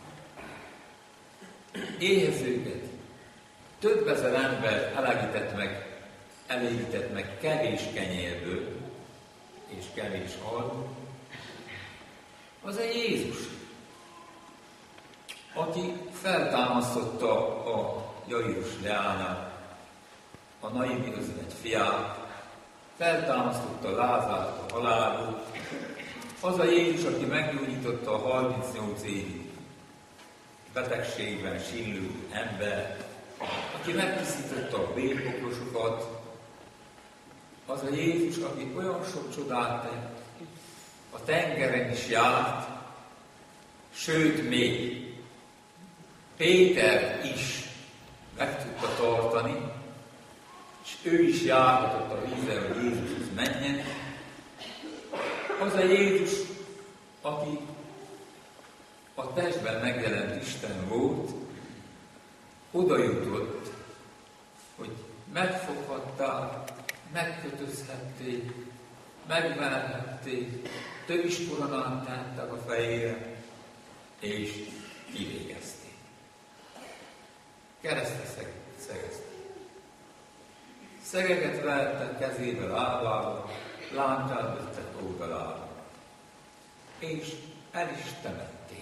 éhezőket, több ezer ember elégített meg kevés kenyérből és kevés halból, az a Jézus, aki feltámasztotta a Jairus leányát, a Naimi özvegy fiát, feltámasztotta Lázárt a halálból, az a Jézus, aki meggyógyította a 38 évig betegségben sínlő ember, aki megtisztította a bélpoklosokat, az a Jézus, aki olyan sok csodát tett, a tengeren is járt, sőt még Péter is meg tudta tartani, és ő is járhatott a vízzel, hogy Jézushoz menjen. Az a Jézus, aki a testben megjelent Isten volt, oda jutott, hogy megfoghatták, megkötözhették, megverhették, tövis koronát tettek a fejére, és kivégezték. Keresztre szegezték. Szegeket vertek kezébe, lábába, láncát vettek oldalába, és el is temették.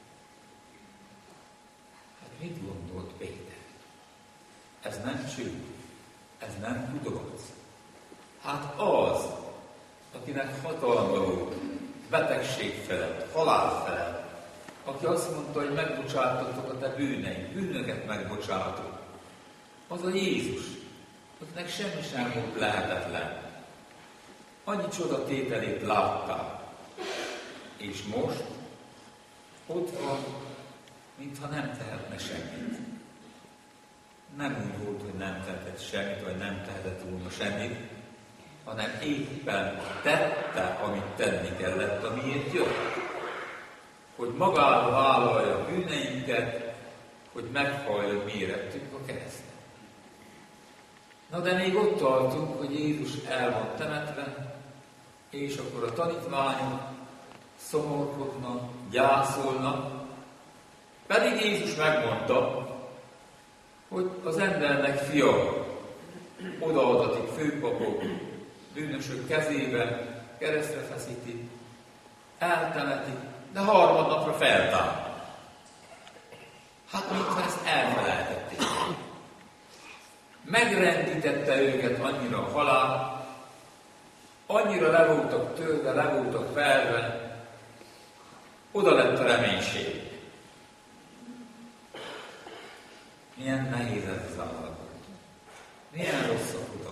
Hát mit gondolt Péter? Ez nem csőd, ez nem kudarc. Hát az, akinek hatalma volt, betegség felett, halál felett, aki azt mondta, hogy megbocsátottok a te bűneid, bűnöket megbocsátok, az a Jézus, akinek semmi sem volt lehetetlen. Annyi csodatételét látták, és most ott van, mintha nem tehetne semmit. Nem úgy volt, hogy nem tehetett semmit, vagy nem tehetett volna semmit, hanem éppen tette, amit tenni kellett, amiért jött. Hogy magára vállalja a bűneinket, hogy meghallja, mi érettünk a kereszten. Na de még ott tartunk, hogy Jézus el van temetve, és akkor a tanítványok szomorkodnak, gyászolnak, pedig Jézus megmondta, hogy az embernek fia odaadatik főpapok, bűnösök kezébe, keresztre feszítik, eltemetik, de harmadnapra feltámad. Hát mintha ezt elfelejtették. Megrendítette őket annyira a halál, annyira le voltak tőle, le voltak felve, oda lett a reménység. Milyen nehéz ez az állapot. Milyen rossz a kudarc.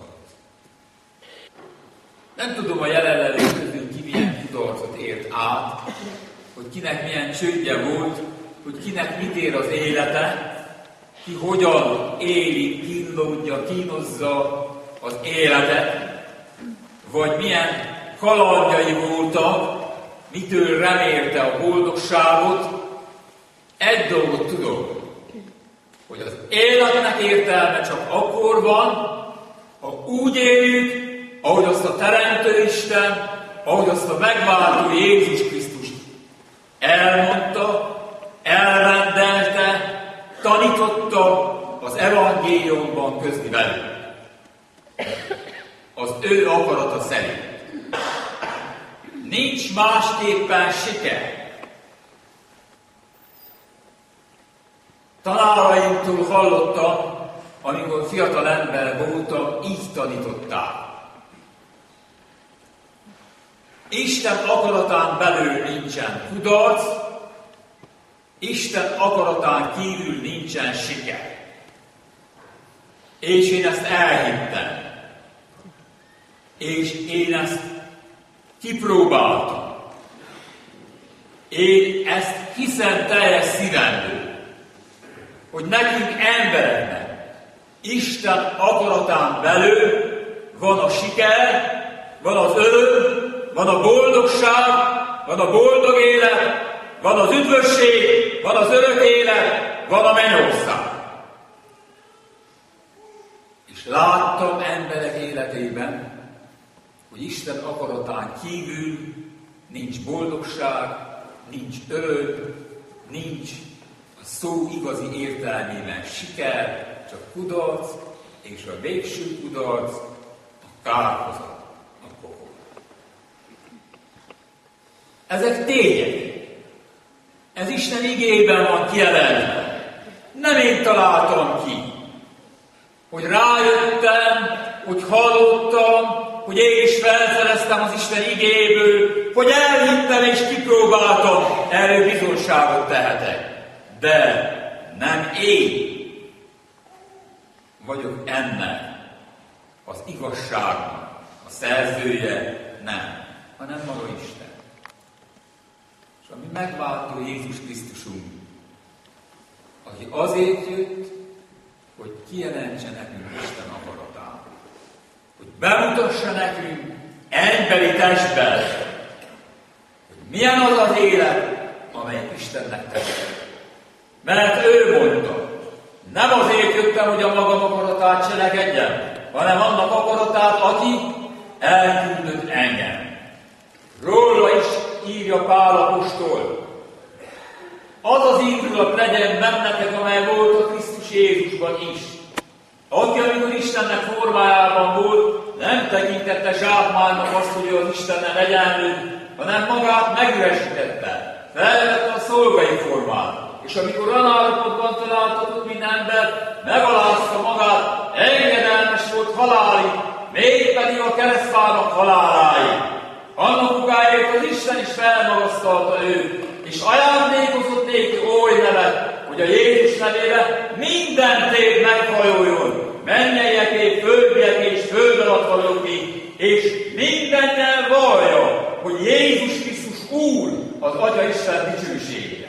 Nem tudom a jelenlevők közül ki milyen kudarcot ért át, hogy kinek milyen csődje volt, hogy kinek mit ér az élete, ki hogyan éli, kínlódja, kínozza az életet, vagy milyen kalandjai voltak, mitől remélte a boldogságot, egy dolgot tudok, hogy az életnek értelme csak akkor van, ha úgy éljük, ahogy azt a Teremtő Isten, ahogy azt a megváltó Jézus Krisztus elmondta, elrendelte, tanította az evangéliumban közli velünk. Az ő akarata szerint. Nincs másképpen siker. Tanáraimtól hallottam, amikor fiatal ember voltam, így tanították. Isten akaratán belül nincsen kudarc, Isten akaratán kívül nincsen siker. És én ezt elhittem. És én ezt kipróbáltam. Én ezt hiszem teljes szívemből, hogy nekünk embereknek Isten akaratán belül van a siker, van az öröm, van a boldogság, van a boldog élet, van az üdvösség, van az örök élet, van a mennyország. És láttam emberek életében, hogy Isten akaratán kívül nincs boldogság, nincs öröm, nincs a szó igazi értelmében siker, csak kudarc, és a végső kudarc a kárhozat, a pokol. Ezek tények. Ez Isten igéjében van kijelentve. Nem én találtam ki, hogy rájöttem, hogy hallottam, hogy én is felszereztem az Isten igéből, hogy elhittem és kipróbáltam, erről bizonságot tehetek. De nem én vagyok ennek az igazságnak a szerzője, nem, hanem maga Isten. És ami megváltó Jézus Krisztusunk, aki azért jött, hogy kijelentse nekünk Isten akaratát. Hogy bemutassa nekünk emberi testben, hogy milyen az az élet, amely Istennek tetszik. Mert ő mondta, nem azért jöttem, hogy a magam akaratát cselekedjem, hanem annak akaratát, aki elküldött engem. Róla is írja Pál apostol. Az az indulat legyen bennetek, amely volt a Krisztus Jézusban is. Aki, amikor Istennek formájában volt, nem tekintette zsákmánynak azt, hogy ő az Istennel egyenlő, hanem magát megüresítette. Felvette a szolgai formát. És amikor olyan állapotban találtatott mint ember, megalázta magát, engedelmes volt halálig, mégpedig a keresztfának haláláig. Annak ugáért az Isten is felmagasztalta őt, és ajándékozott néki oly nevet, hogy a Jézus nevére minden tét meghajoljon, mennyeieké, földieké és föld alatt valóké, és mindennel vallja, hogy Jézus Krisztus Úr, az Atya Isten dicsősége.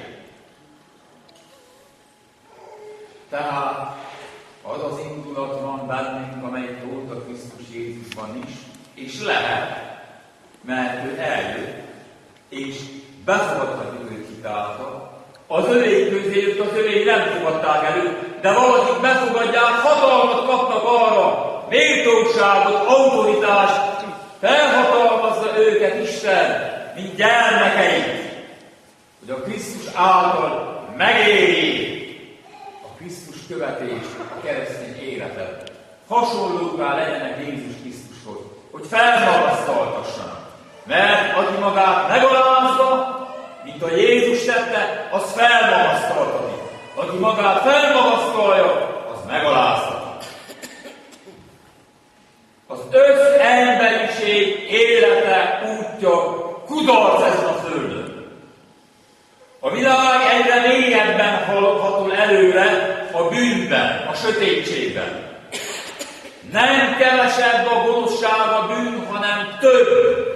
Tehát az az indulat van bennünk, amely volt a Krisztus Jézusban is, és lehet, mert ő eljött, és befogadhatjuk őt hitáltal. Az övék közé jött, az övék nem fogadták elő, de valakik befogadják, hatalmat kapnak arra, méltóságot, autoritást, felhatalmazza őket Isten, mint gyermekeit, hogy a Krisztus által megéri a Krisztus követés, a keresztény életet. Hasonlóvá legyenek Jézus Krisztushoz, hogy felmagasztaltassanak. Mert aki magát megalázza, mint a Jézus tette, az felmagasztaltatik. Aki magát felmagasztalja, az megaláztatik. Az összemberiség élete útja kudarc ezen a földön. A világ egyre mélyebben hatol előre a bűnben, a sötétségben. Nem kevesebb a gonoszság, a bűn, hanem több.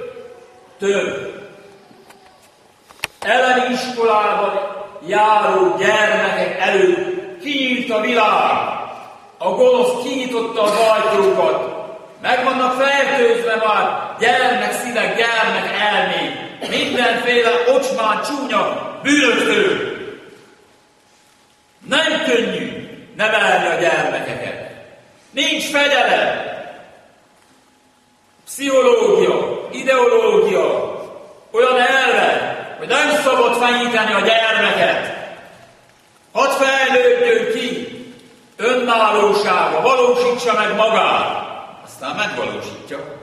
Elemi iskolában járó gyermekek előtt kinyílt a világ. A gonosz kinyitotta az ajtókat. Meg vannak fertőzve már gyermek szívek, gyermek elmék. mindenféle ocsmán, csúnya bűnöktől. Nem könnyű nevelni a gyermekeket. Nincs fegyelem. Pszichológia, ideológia, olyan elve, hogy nem szabad fenyíteni a gyermeket. Hadd fejlődjön ki önállósága, valósítsa meg magát. Aztán megvalósítja.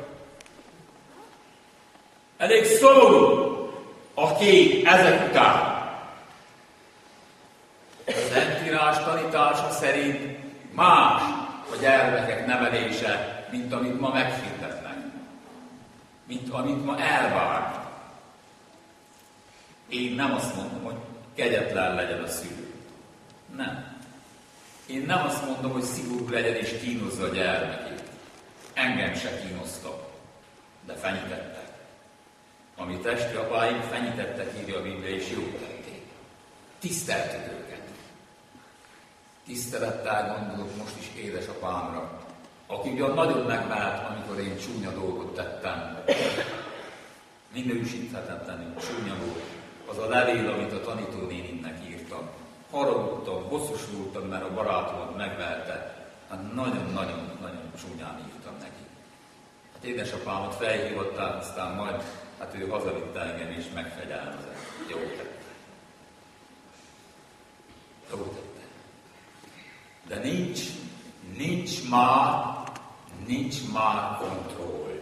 Elég szomorú a kép ezek után. A Szentírás tanítása szerint más a gyermekek nevelése, mint amit ma meghirdetnek, mint amit ma elvárnak. Én nem azt mondom, hogy kegyetlen legyen a szülő. Nem. Én nem azt mondom, hogy szigorú legyen és kínozza a gyermekét. Engem se kínoztak, de fenyítettek. Ami testi apáim fenyítettek, írja a Biblia, és jót tették. Tiszteltük őket. Tisztelettel gondolok most is édesapámra, aki ugyan nagyon megvált, amikor én csúnya dolgot tettem. Minősíthetetlenül csúnya volt. Az a levél, amit a tanítónénimnek írtam. Haragudtam, bosszosultam, mert a barátomat megverte. Hát nagyon-nagyon csúnyán írtam neki. Hát édesapámat felhívották, aztán majd hát ő hazavitte engem és megfegyelmezett. Jó tette. Jó tette. De nincs már kontroll.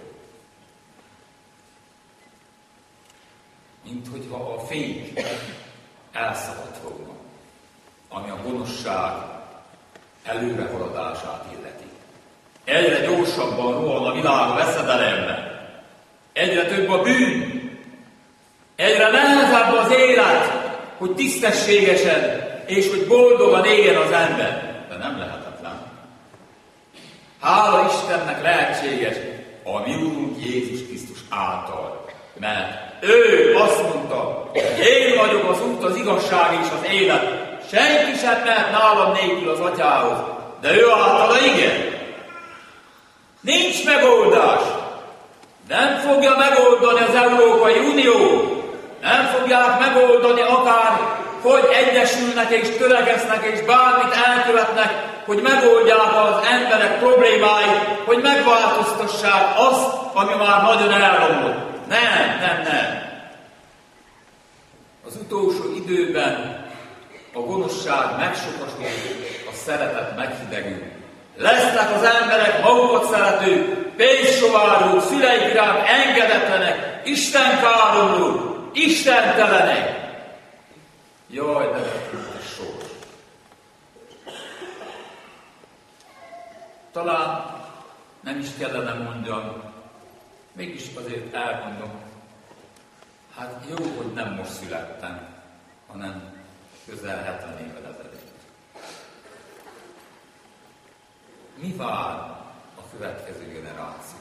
Mint hogyha a fény elszaladt volna, ami a gonoszság előrehaladását illeti. Egyre gyorsabban rohan a világ a veszedelembe. Egyre több a bűn. Egyre nehezebb az élet, hogy tisztességesen és hogy boldogan éljen az ember. De nem lehetetlen. Hála Istennek lehetséges a mi Úrunk Jézus Krisztus által. Mert ő azt mondta, hogy én vagyok az út, az igazság és az élet. Senki sem mehet nálam nélkül az atyához. De ő általa igen. Nincs megoldás. Nem fogja megoldani az Európai Unió. Nem fogják megoldani akár, hogy egyesülnek és törekeznek és bármit elkövetnek, hogy megoldják az emberek problémáit, hogy megváltoztassák azt, ami már nagyon elromlott. Nem. Az utolsó időben a gonoszság megsokasodik, a szeretet meghidegül. Lesznek az emberek magukat szeretők, pénzsovárok, szüleik iránt engedetlenek, istenkáromlók, istentelenek. Jaj, de ez sors. Talán nem is kellene mondjam, mégis azért elmondom, hát jó, hogy nem most születtem, hanem közel 70 évvel ezelőtt. Mi vár a következő generáció?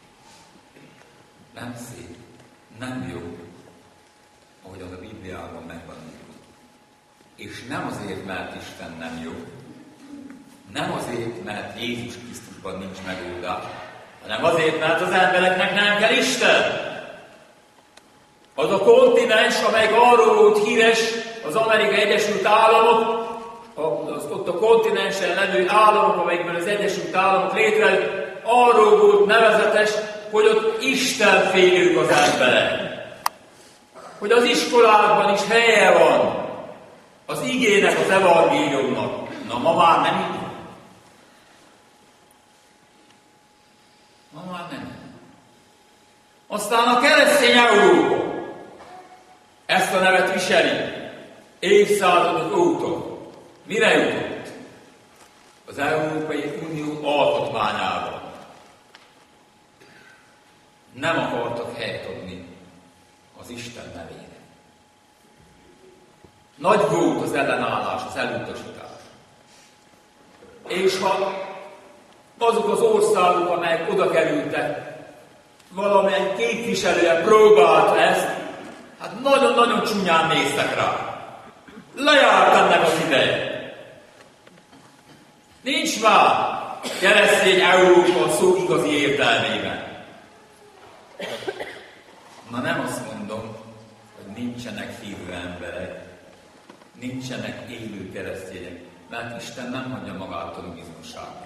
Nem szép, nem jó, ahogy az a Bibliában megvan írva. És nem azért, mert Isten nem jó, nem azért, mert Jézus Krisztusban nincs megoldás, hanem azért, mert az embereknek nem kell Isten. Az a kontinens, amelyik arról volt híres, az Amerikai Egyesült Államok, ott a kontinensen levő államok, amelyikben az Egyesült Államok létrejött, arról volt nevezetes, hogy ott istenfélők az emberek. Hogy az iskolákban is helye van az igének, az evangéliumnak. Na, ma már nem így. Ma már nem. Aztán a keresztény Európa ezt a nevet viseli évszázadok óta. Mire jutott? Az Európai Unió alkotmányában. Nem akartak helyet adni az Isten nevére. Nagy volt az ellenállás, az elutasítás. És ha azok az országok, amelyek oda kerültek, valamely képviselője próbálta ezt, hát nagyon-nagyon csúnyán néztek rá. Lejárt ennek az ideje. Nincs már keresztény Európa szó igazi értelmében. Na nem azt mondom, hogy nincsenek hívő emberek, nincsenek élő keresztények, mert Isten nem hagyja magától bizonságot.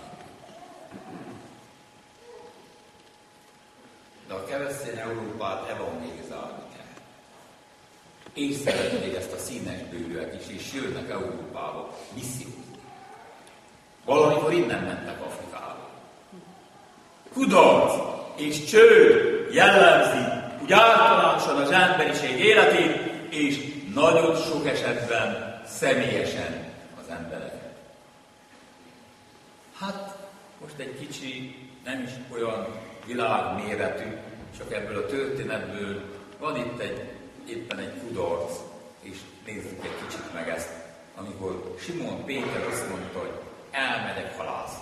De a keresztény Európát evangelizálni kell. És szeretnék ezt a színes bőrűek is, és jönnek Európába missziózni. Valamikor innen mentek Afrikába. Kudarc és csőd jellemzi úgy általánosan az emberiség életét, és nagyon sok esetben személyesen az embereket. Hát most egy kicsi, nem is olyan világméretű, csak ebből a történetből van itt éppen egy kudarc, és nézzük egy kicsit meg ezt, amikor Simon Péter azt mondta, hogy elmegyek halászni.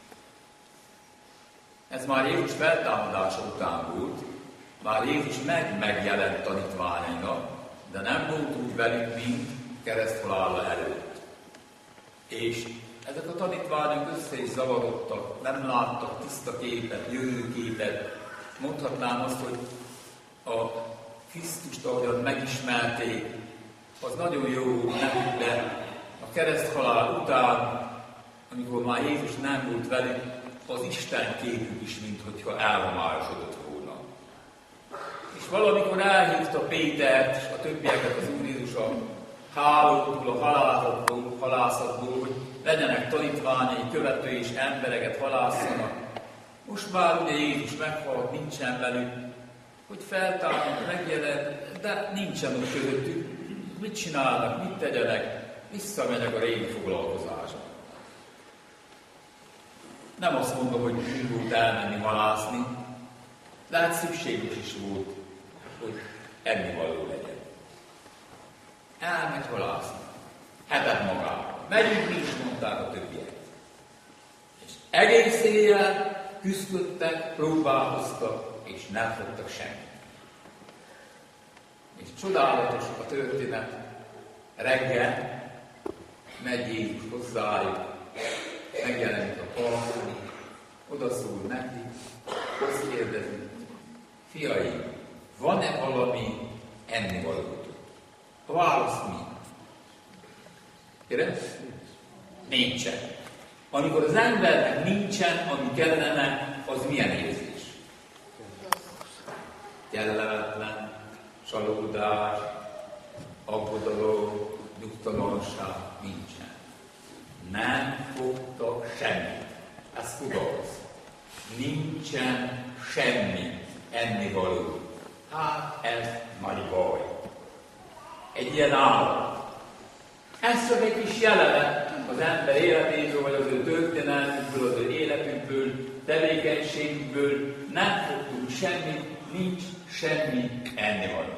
Ez már Jézus feltámadása után volt, már Jézus megjelent tanítványainak, de nem volt úgy velük, mint kereszthalála előtt. És ezek a tanítványok össze is zavarodtak, nem láttak tiszta képet, jövőképet. Mondhatnám azt, hogy a Krisztust, ahogyan megismerték, az nagyon jó volt nekik, de a kereszthalál után, amikor már Jézus nem volt velük, az Isten képük is, minthogyha elhomályosodott volna. És valamikor elhívta Pétert és a többieket az Úr Jézus a hálótól, a halászatból, hogy legyenek tanítványai, követői és embereket halászanak. Most már ugye Jézus meghalt, nincsen velük, hogy feltámad, megjelent, de nincsen ott közöttük. Mit csinálnak, mit tegyenek? Visszamegyek a régi foglalkozásra. Nem azt mondom, hogy úgy volt elmenni halászni, de hát szükséges is volt, hogy ennivaló legyen. Elmegy halászni. Hetet magában. Megyünk mi is, mondták a többiek. És egész éjjel küzdöttek, próbálkoztak, és nem fogtak semmit. És csodálatos a történet. Reggel megy Jézus hozzájuk, megjelenik a parton, odaszól neki, azt kérdezi, fiaim, van-e valami ennivalótok? A válasz mi? Kérdez? Nincsen. Amikor az embernek nincsen, ami kellene, az milyen érzés? Kellemetlen, csalódás, aggodalom, nyugtalanság, nincsen. Nem fogtak semmit. Ez kudarc. Nincsen semmi ennivaló. Hát ez nagy baj. Egy ilyen állat. Ez csak egy kis jelenet az ember életéből, vagy az ő történelmükből, az ő életükből, tevékenységükből. Nem fogtunk semmit, nincs semmi ennivaló.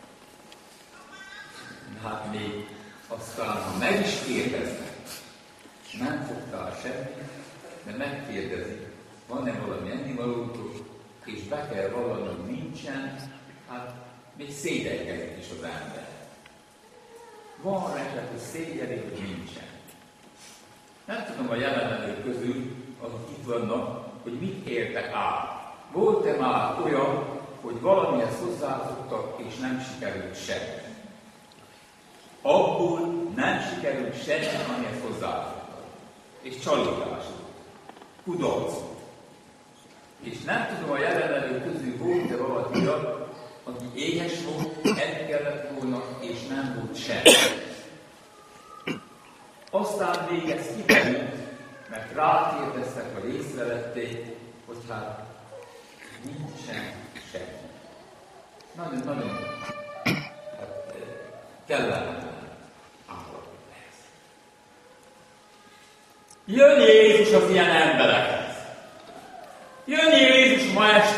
Hát még aztán, ha meg is kérdeznek, nem fogtál semmit, de megkérdezik, van-e valami ennivalótok, és be kell valami, hogy nincsen, hát még szégyelkezik is az ember. Van lehet, hogy szégyelik, hogy nincsen. Nem tudom a jelenlevők közül, akik itt vannak, hogy mit értek át. Volt-e már olyan, hogy valamihez hozzáfogtak, és nem sikerült semmi? Abból nem sikerült semmi, amihez hozzáfogtak. És csalódás volt. Kudarc. És nem tudom, a jelenlevők közül volt-e valaki olyan, aki éhes volt, enni kellett volna, és nem volt semmi. Aztán végez kiderült, mert rákérdeztek, vagy észrevették, hogy hát nincsen semmi. Nagyon-nagyon kellemetlen állat ez. Jön Jézus az ilyen emberekhez. Jön Jézus ma este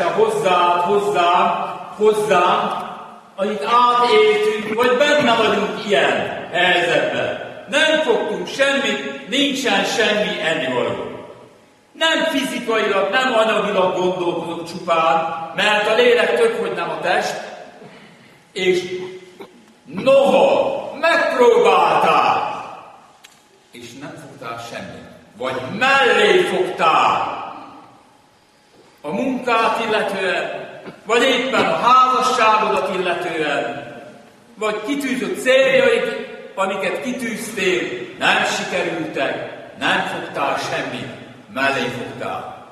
hozzám, akik átéltünk, vagy benne vagyunk ilyen helyzetben. Nem fogtunk semmit, nincsen semmi ennivaló. Nem fizikailag, nem anyagilag gondolkodok csupán, mert a lélek tök, hogy nem a test, és noha megpróbáltál, és nem fogtál semmit, vagy mellé fogtál a munkát illetően, vagy éppen a házasságodat illetően, vagy kitűzött céljaid, amiket kitűztél, nem sikerültek, nem fogtál semmit, mellé fogtál.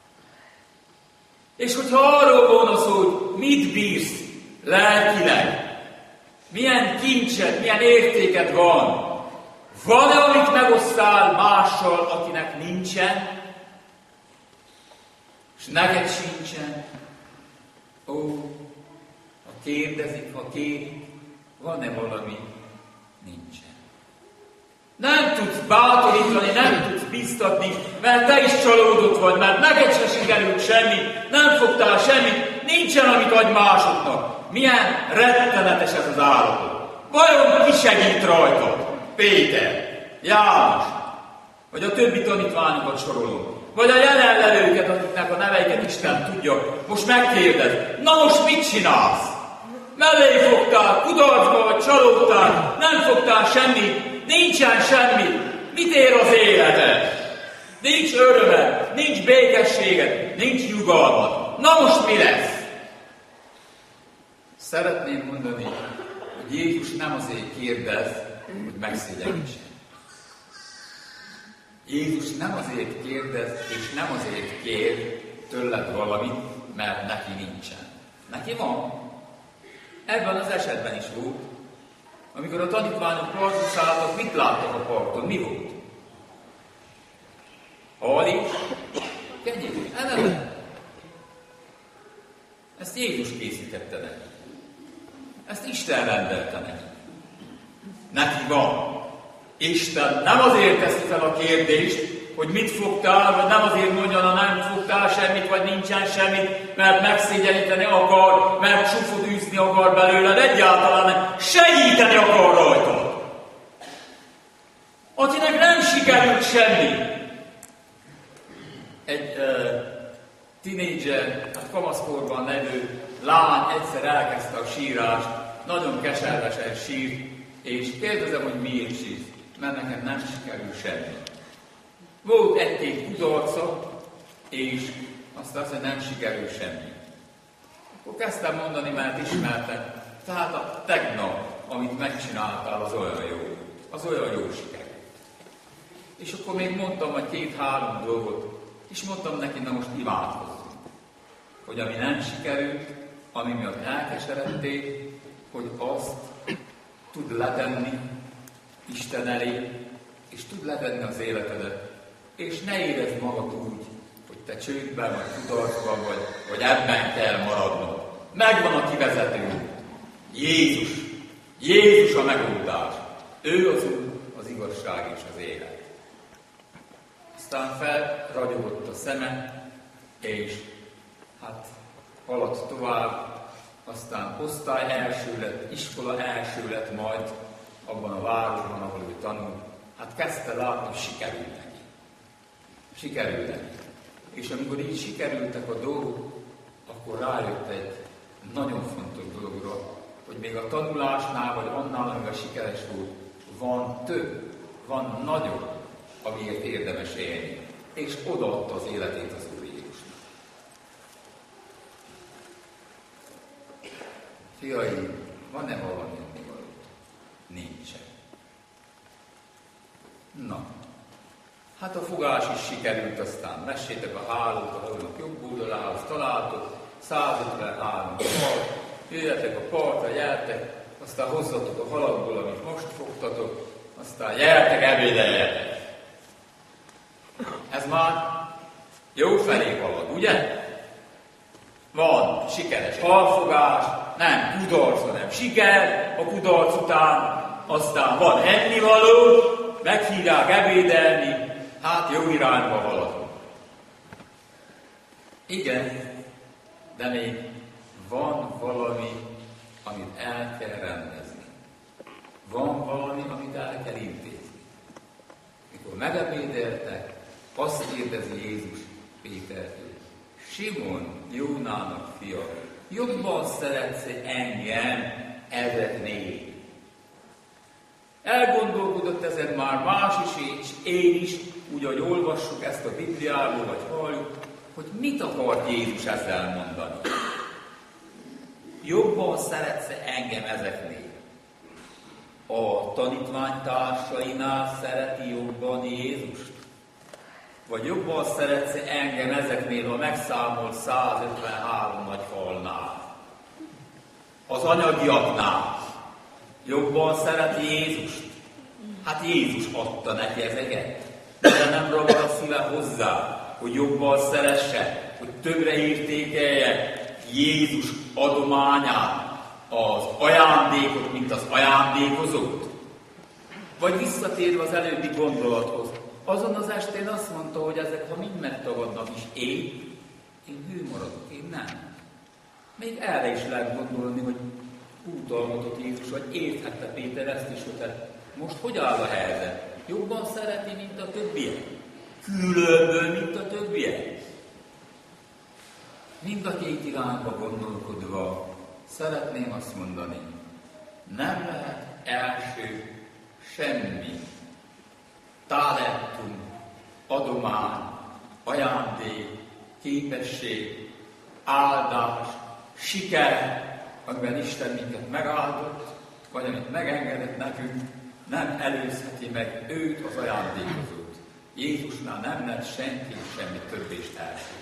És hogyha arról volna szó, hogy mit bírsz lelkileg, milyen kincsed, milyen értéked van-e, amit megosztál mással, akinek nincsen, és neked sincsen? Ó, ha kérdezik, ha kérik, van-e valami? Nincsen. Nem tudsz bátorítani, nem tudsz biztatni, mert te is csalódott vagy, mert neked se sikerült semmi, nem fogtál semmit, nincsen, amit adj másoknak. Milyen rettenetes ez az állapot. Vajon ki segít rajtad? Péter, János, vagy a többi tanítványokat sorolom, vagy a jelenlevőket, akiknek a neveiket Isten tudja. Most megkérdez, na most mit csinálsz? Mellé fogtál, kudarcba vagy csalódtál, nem fogtál semmit, nincsen semmi. Mit ér az életed? Nincs örömed, nincs békességed, nincs nyugalmad. Na most mi lesz? Szeretném mondani, hogy Jézus nem azért kérdez, hogy megszégyenítsen. Jézus nem azért kérdez, és nem azért kér tőled valamit, mert neki nincsen. Neki van. Ebben az esetben is volt. Amikor a tanítványok parton szálltak, mit láttak a parton? Mi volt? Halis, kenyér, eleve. Ezt Jézus készítette neki. Ezt Isten rendelte neki. Neki van. Isten nem azért teszi fel a kérdést, hogy mit fogtál, vagy nem azért mondja, ha nem fogtál semmit, vagy nincsen semmit, mert megszégyeníteni akar, mert csúfot űzni akar belőled, egyáltalán nem. Segíteni akar rajtad. Akinek nem sikerült semmi. Egy tinédzser, kamaszkorban levő lány egyszer elkezdte a sírást, nagyon keservesen sírt, és kérdezem, hogy miért sírt, mert nekem nem sikerül semmi. Volt egy-két kudarca, és azt hogy nem sikerül semmi. Akkor kezdtem mondani, mert ismertem, tehát a tegnap, amit megcsináltál, az olyan jó. Az olyan jó sikerült. És akkor még mondtam, hogy 2-3 dolgot, és mondtam neki, na most imádkozzunk. Hogy ami nem sikerült, ami miatt elkeseredtél, hogy azt tud letenni Isten elé, és tud letenni az életedet, és ne érezd magad úgy, hogy te csődben, vagy kudarcban, vagy ebben kell maradnod. Megvan a kivezető. Jézus. Jézus a megoldás. Ő az út, az igazság és az élet. Aztán felragyogott a szeme, és hát haladt tovább, aztán osztály első lett, iskola első lett majd abban a városban, ahol ő tanul. Hát kezdte látni, hogy sikerült neki. Sikerült neki. És amikor így sikerültek a dolgok, akkor rájött egy nagyon fontos dologra, hogy még a tanulásnál, vagy annál, amivel sikeres volt, van több, van nagyobb, amiért érdemes élni. És odaadta az életét az Úr Jézusnak. Fiaim, van-e valami ennivaló? Nincsen. Na, hát a fogás is sikerült, aztán messétek a hálót, a hólnak jobb oldalához találtok, 153 part, jöjjetek a partra, gyertek, aztán hozzatok a halakból, amit most fogtatok, aztán gyertek, ebédeljetek. Ez már jó felé halad, ugye? Van sikeres halfogás, nem kudarc, hanem siker a kudarc után, aztán van ennivaló, meghívják ebédelni, hát jó irányba haladunk. Igen, de még van valami, amit el kell rendezni. Van valami, amit el kell intézni. Mikor megebédeltek, azt kérdezi Jézus Pétertől: Simon, Jónának fia, jobban szeretsz engem ezeknél? Elgondolkodott ezen már más is, és én is, úgy, ahogy olvassuk ezt a Bibliából, vagy halljuk, hogy mit akart Jézus ezzel mondani. Jobban szeretsz engem ezeknél? a tanítványtársainál szereti jobban Jézust? Vagy jobban szeretsz engem ezeknél a megszámolt 153 nagy halnál? Az anyagiaknál jobban szereti Jézust? Hát Jézus adta neki ezeket. De nem ragad a szíve hozzá, hogy jobban szeresse, hogy többre értékelje Jézus adományát, az ajándékot, mint az ajándékozót? Vagy visszatérve az előbbi gondolathoz, azon az estén azt mondta, hogy ezek, ha mind megtagadnak is, én hű maradok, én nem. Még erre is lehet gondolni, hogy utalmatott Jézus, vagy érthette Péter ezt is, hogy most hogy áll a helyzet? Jobban szereti, mint a többiek? Különből, mint a többiek? Mind a két irányba gondolkodva szeretném azt mondani, nem lehet első semmi talentum, adomány, ajándék, képesség, áldás, siker, amiben Isten minket megáldott, vagy amit megengedett nekünk, nem előzheti meg őt, az ajándékozót. Jézusnál nem lett senki semmi több és első.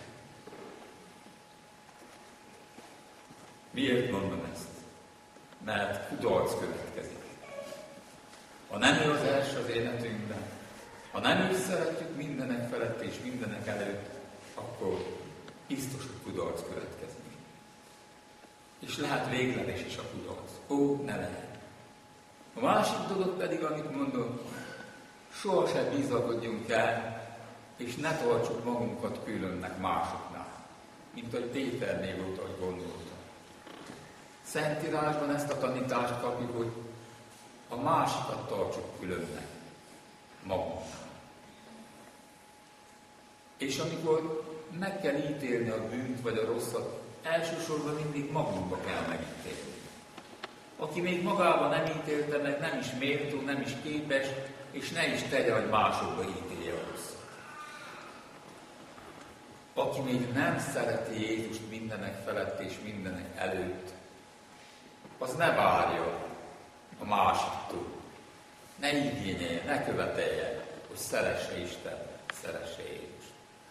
Miért mondom ezt? Mert kudarc következik. Ha nem ő az első az életünkben, ha nem őt szeretjük mindenek felett és mindenek előtt, akkor biztos, hogy kudarc következik. És lehet végleges is a kudarc. Ó, ne lehet. A másik dolog pedig, amit mondom, sohasem bizakodjunk el, és ne tartsuk magunkat különnek másoknál, mint ahogy Péternél volt, ahogy gondoltam. Szentírásban ezt a tanítást kapjuk, hogy a másikat tartsuk különnek magunknál. És amikor meg kell ítélni a bűnt vagy a rosszat, elsősorban mindig magunkba kell megítélni. Aki még magában nem ítélte meg, nem is méltó, nem is képes, és ne is tegye, hogy másokba ítélje a rosszat. Aki még nem szereti Jézust mindenek felett és mindenek előtt, az ne várja a másiktól. Ne igényelje, ne követelje, hogy szeresse Isten, szeresse Jézust.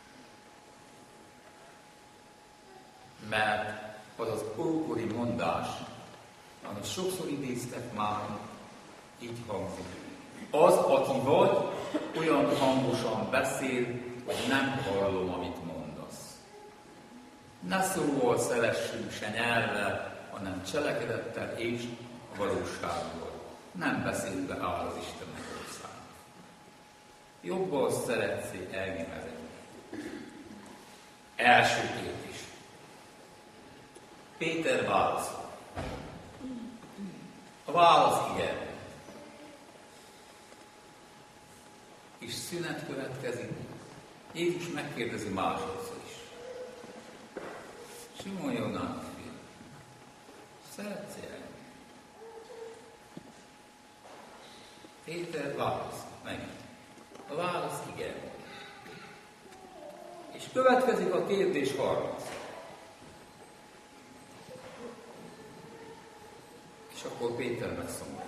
Mert az az ókori mondás, amit sokszor idéztek már, így hangzik. Az, aki vagy, olyan hangosan beszél, hogy nem hallom, amit mondasz. Ne szóval szeressünk se nyelvvel, hanem cselekedettel és a valósággal. Nem beszélve áll az Istennek ország. Jobban szeretsz engem ezeket. Első kérdés. Péter válaszol. A válasz igen. És szünet következik. Jézus megkérdezi másodszor is. Simon Jónának fiú, szeretsz engem? Péter válasz meg. A válasz igen. És következik a kérdés harmadszor. És akkor Péter megszomorul.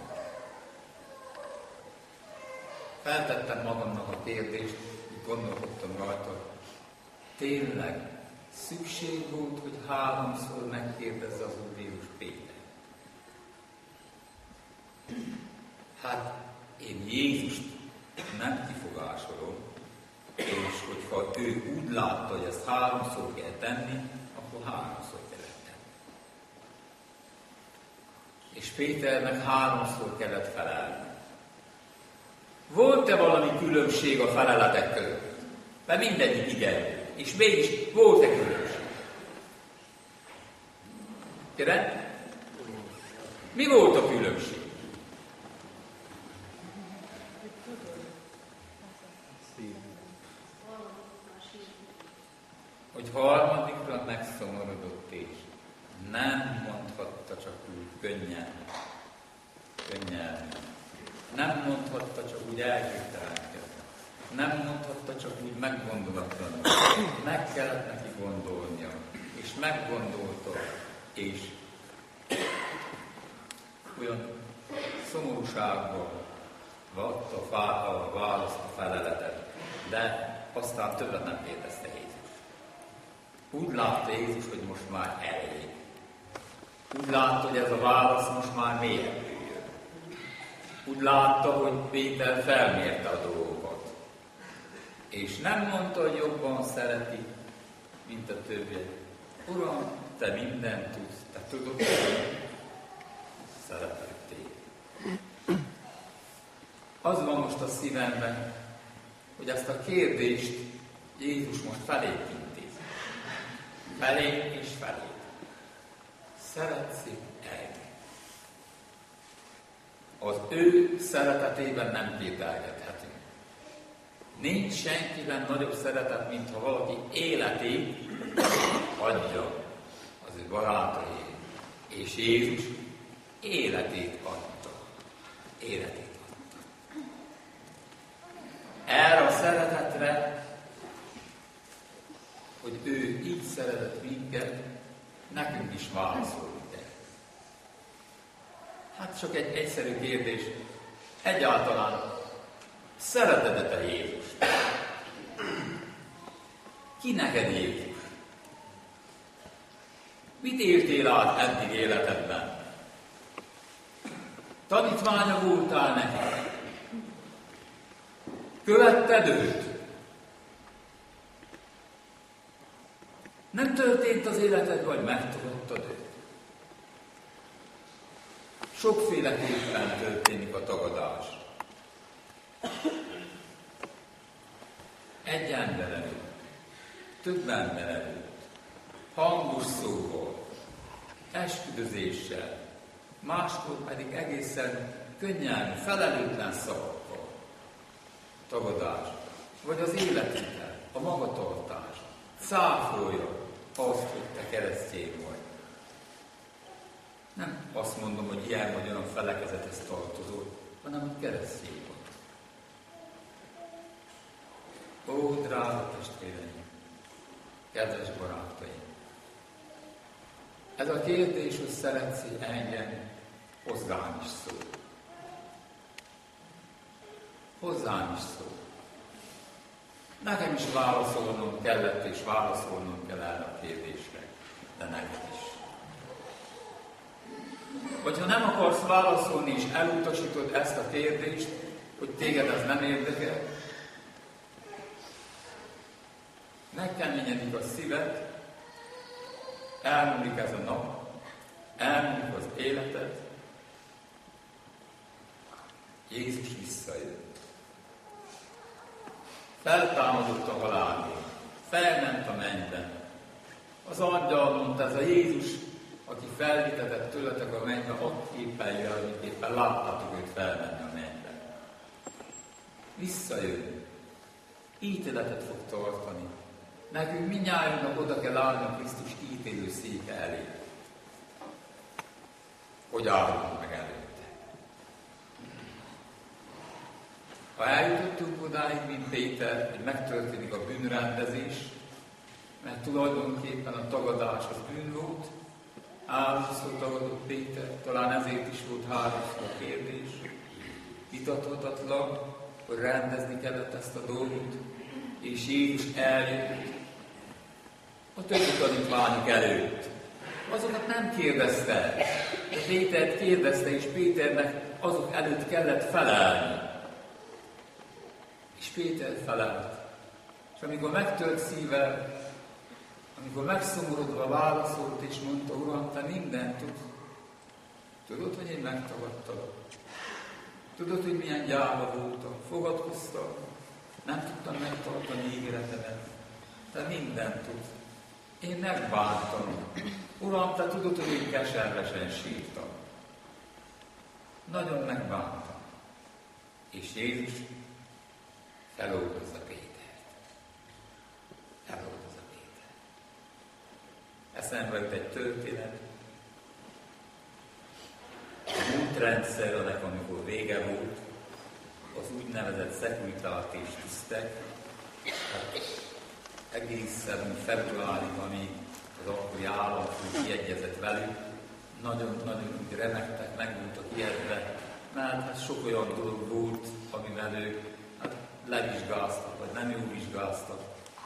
Feltettem magamnak a kérdést, hogy gondolkodtam rajta, tényleg szükség volt, hogy 3-szor megkérdezze az Úr Jézus Péter. Hát én Jézust nem kifogásolom, és hogyha ő úgy látta, hogy ezt 3-szor kell tenni, akkor 3-szor kellett tenni. És Péternek 3-szor kellett felelni. Volt-e valami különbség a feleletek között? Mert mindegyik igen. És mégis volt-e különbség? Kérdez? Mi volt a különbség? Hogy harmadikra megszomorodott és nem mondhatta csak úgy könnyen. Nem mondhatta csak úgy elképtelenkedni. Nem mondhatta csak úgy meggondolatlanul. Meg kellett neki gondolnia. És meggondolta. És olyan szomorúságban adta a választ, a feleletet, de aztán többet nem kérdezte Jézus. Úgy látta Jézus, hogy most már elég. Úgy látta, hogy ez a válasz most már mélyebb jön. Úgy látta, hogy Péter felmérte a dolgokat. És nem mondta, hogy jobban szereti, mint a többiek. Uram, te mindent tudsz, te tudod, hogy szeretlek téged. Az van most a szívemben, hogy ezt a kérdést Jézus most felénk intézi. Felénk és felénk. Szeretsz engem? Az ő szeretetében nem kételkedhetünk. Nincs senkiben nagyobb szeretet, mint ha valaki életét adja az ő barátaért. És Jézus életét adta. Életét adta. Erre a szeretetre, hogy ő így szeretett minket, nekünk is válaszolunk el. Hát csak egy egyszerű kérdés. Egyáltalán szereted-e te Jézust? Ki neked Jézus? Mit értél át eddig életedben? Tanítványa voltál neki? Követted őt? Nem történt az életed, vagy megtagadtad őt? Sokféleképpen történik a tagadás. Egy ember előtt, több ember előtt, hangos szóval, esküdözéssel, máskor pedig egészen könnyen, felelőtlen szavakkal. Tagadás, vagy az életünkkel, a magatartás, cáfolja azt, hogy te keresztény vagy. Nem azt mondom, hogy ilyen vagy olyan felekezethez tartozol, hanem hogy keresztény vagy. Ó, drága testvéreim, kedves barátaim! Ez a kérdés, hogy szeretsz engem, hozzám is szól. Hozzám is szól. Nekem is válaszolnom kellett, és válaszolnom kell erre a kérdésre, de neked is. Vagy ha nem akarsz válaszolni, és elutasítod ezt a kérdést, hogy téged ez nem érdekel, megkeményedik a szíved, elmúlik ez a nap, elmúlik az életed, Jézus visszajött. Feltámadott a halálból, felment a mennybe. Az angyal mondta, ez a Jézus, aki felvitetett tőletek a mennybe, ott éppen jön, amit éppen láttátok őt felmenni a mennybe. Visszajön. Ítéletet fog tartani. Nekünk mindnyájunknak oda kell állni a Krisztus ítélő széke elé. Hogy állunk meg előtte. Ha eljutottunk odáig, mint Péter, hogy megtörténik a bűnrendezés, mert tulajdonképpen a tagadás az bűn volt, háromszor tagadott Péter, talán ezért is volt háromszor a kérdés, vitathatatlan, hogy rendezni kellett ezt a dolgot, és Jézus eljött a többi tanítványok előtt. Azokat nem kérdezte, de Pétert kérdezte, és Péternek azok előtt kellett felelni. És Péter felelt. És amikor megtört szívvel, amikor megszomorodva válaszolt, és mondta, Uram, te mindent tudsz. Tudod, hogy én megtagadtalak? Tudod, hogy milyen gyáva voltam? Fogadkoztam, nem tudtam megtartani ígéretemet. Te mindent tudsz. Én megbántam. Uram, te tudod, hogy én keservesen sírtam. Nagyon megbántam. És Jézus feloldozza Pétert. Feloldozza Pétert. Eszembe jut egy történet. A múltrendszer, amikor vége volt, az úgynevezett szekuritális tisztek, egészen februárig, amíg az akkori államfő kiegyezett velük, nagyon úgy remektek, meg voltak ijedve, mert hát sok olyan dolog volt, amivel ők levizsgáztak, vagy nem jól vizsgáztak.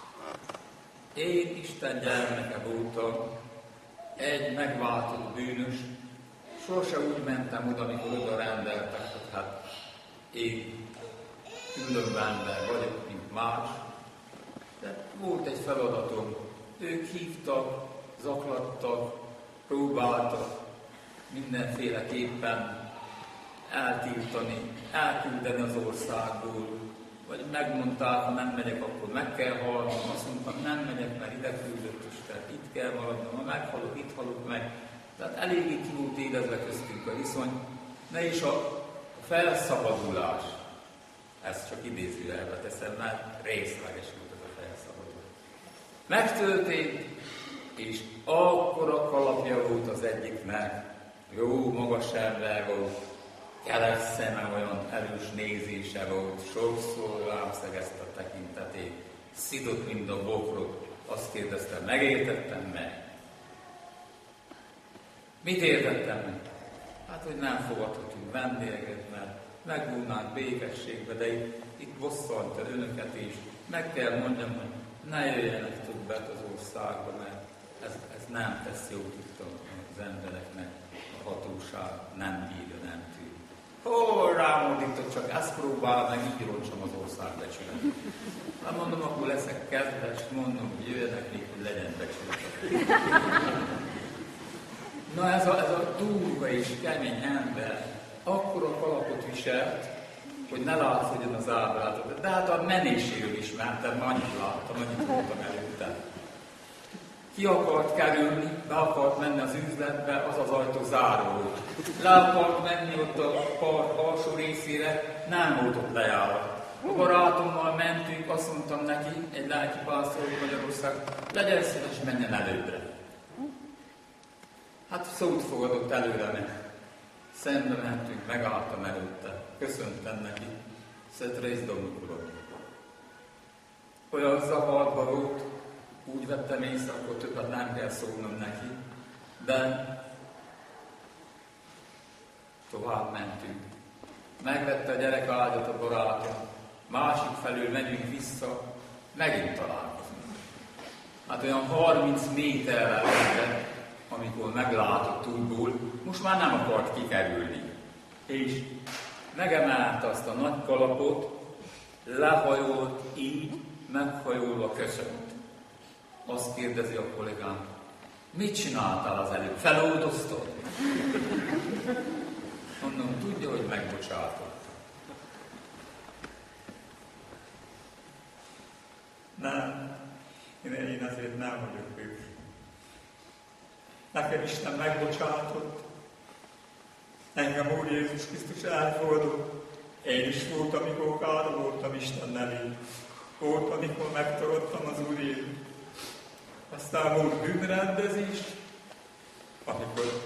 Én Isten gyermeke voltam, egy megváltott bűnös, sose úgy mentem oda, amikor oda rendeltek, hogy hát én különben ember vagyok, mint más, de volt egy feladatom. Ők hívtak, zaklattak, próbáltak mindenféleképpen eltiltani, elküldeni az országból, vagy megmondták, ha nem megyek, akkor meg kell halnom, azt mondtam, nem megyek, mert ide küldött Isten, itt kell maradnom, ha meghalok, itt halok meg. Tehát eléggé ki volt édezve köztünk a viszony, de és a felszabadulás, ezt csak idézőjelbe teszem, mert részleges volt ez a felszabadulás. Megtörtént, és akkora kalapja volt az egyiknek, jó magas ember volt, keles szeme, olyan erős nézése volt, sokszor rám szegezte a tekintetét, szidott, mint a bokrot, azt kérdezte, megértettem meg? Mit értettem meg? Hát, hogy nem fogadhatunk vendégeket, mert megvúlnánk békességbe, de itt bosszantja önöket is. Meg kell mondjam, hogy ne jöjjenek többet az országba, mert ez nem tesz jót itt az embereknek, a hatóság nem bírja, nem tűr. Rámondított, csak ezt próbál, meg így roncsam az országbecsület. Hát mondom, akkor leszek kedves, mondom, hogy jöjjenek még, hogy legyen becsület. Na ez a durva és kemény ember akkora kalapot viselt, hogy ne látszódjon az ábrátot. De hát a menéséről ismertem, annyit láttam, annyit voltam előtte. Ki akart kerülni, be akart menni az üzletbe, az az ajtó zárva volt. Le akart menni ott a park alsó részére, nem volt ott lejárat. A barátommal mentünk, azt mondtam neki, egy lelkipásztor Magyarország, legyen szíves, menjen előbbre. Hát szót fogadott előre meg. Szembe mentünk, megálltam előtte. Köszöntem neki. Szedrész Domnuk Uram. Olyan zavarba volt, úgy vettem észre, akkor többet nem kell szólnom neki. De tovább mentünk. Megvette a gyerek ágyat a barátom. Másik felől megyünk vissza, megint találkozunk. Hát olyan 30 méterrel lettem, amikor meglátott útból, most már nem akart kikerülni. És megemelte azt a nagy kalapot, lehajolt így, meghajolva köszönt. Azt kérdezi a kollégám, mit csináltál az előbb? Feloldoztad? Mondom, tudja, hogy megbocsátott. Nem, én azért nem vagyok ők. Nekem Isten megbocsátott, engem Úr Jézus Krisztus elfogadott. Én is volt, amikor káromoltam Isten nevét. Volt, amikor megtagadtam az Úr Jézus. Aztán volt bűnrendezés, amikor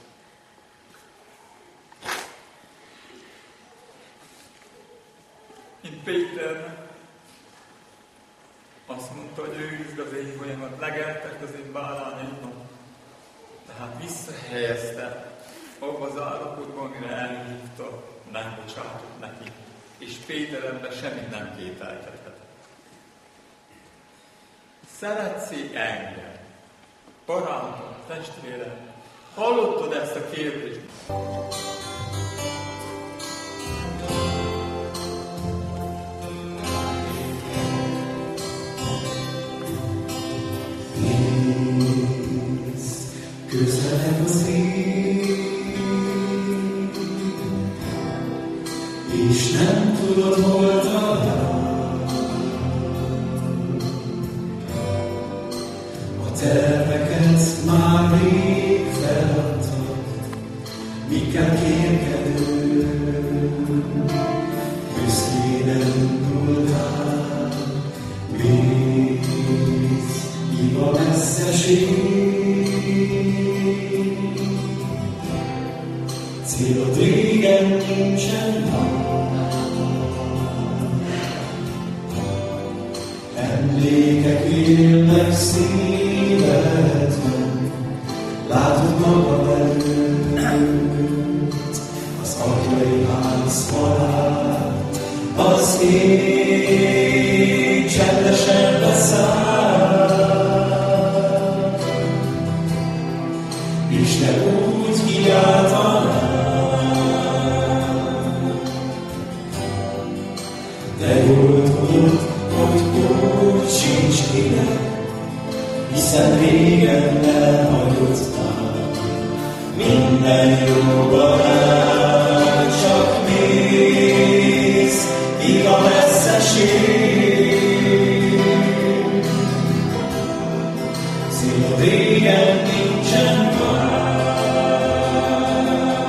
mint Péter azt mondta, hogy őrizd az én folyamat, legeltek az én bálányaimnak. Tehát visszahelyezte abba az állapotban, amire elhívta, nem bocsátott neki, és Péter ebben semmit nem kételkedett. Szeretsz-e engem? Barátom, testvérem, hallottad ezt a kérdést? Közelebb az ég, és nem tudod, hol talál. A terveket már rég feladtad, mikkel kérkedő, büszkén indultál, mész, hiba messzeség. Célod régen nincsen már, emlékek élnek szívedben, látod magad előtt az atyai az halál, az ég csendesen beszáll. Isten úgy kiáltanál, de jól tudod, hogy úgy sincs kinek, hiszen régen elhagyottál. Minden jó barát, csak mész, míg a messzeség. Szilad régen nincsen már,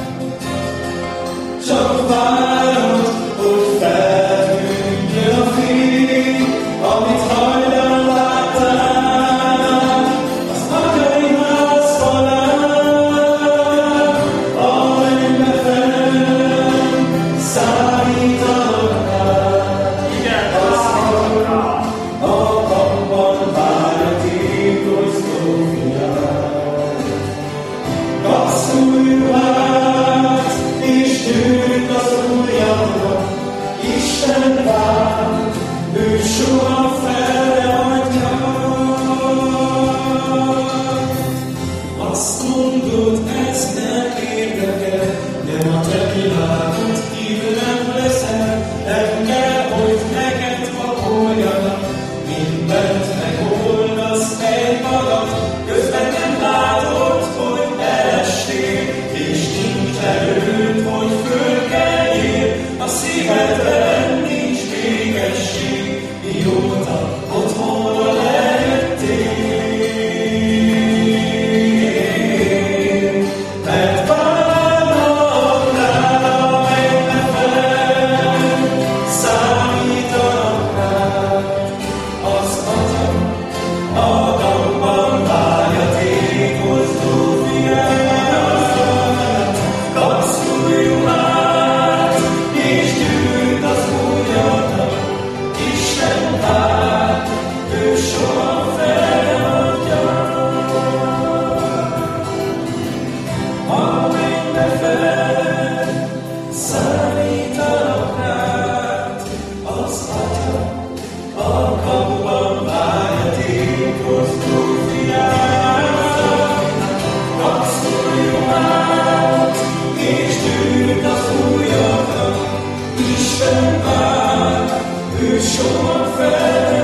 csak várod, hogy feltűnjön a fény, amit hajdan láttál, az anyai ház falán, a mennybe fenn számítanak rád. Igen, a kapban vár a tékozló fiát. Kapsz új ruhát, és tűnik az ujjadra, Isten vár, ő soha fel ne adja. Azt mondod, ez nem érdekel, nem a te világod kívül nem leszel, nem kell, hogy neked pakoljanak, mindent megoldasz egy magad, közben nem látod, hogy elestél, és nincs erőd, hogy fölkeljél, a szívedben nincs végesség, mióta otthonra lejöttél. Mert várnak rád a mennybe fenn, számítanak rád, az Atya magamban várja tékozló fiát. Kapsz új ruhát, és gyűjt az ujjadnak, Isten vár, ő soha feladja. A mennybe fenn számítanak rád, az Atya a kapuban várja tékozló fiát. Kapsz új ruhát, és gyűjt az ujjadnak, Isten vár, ő soha fel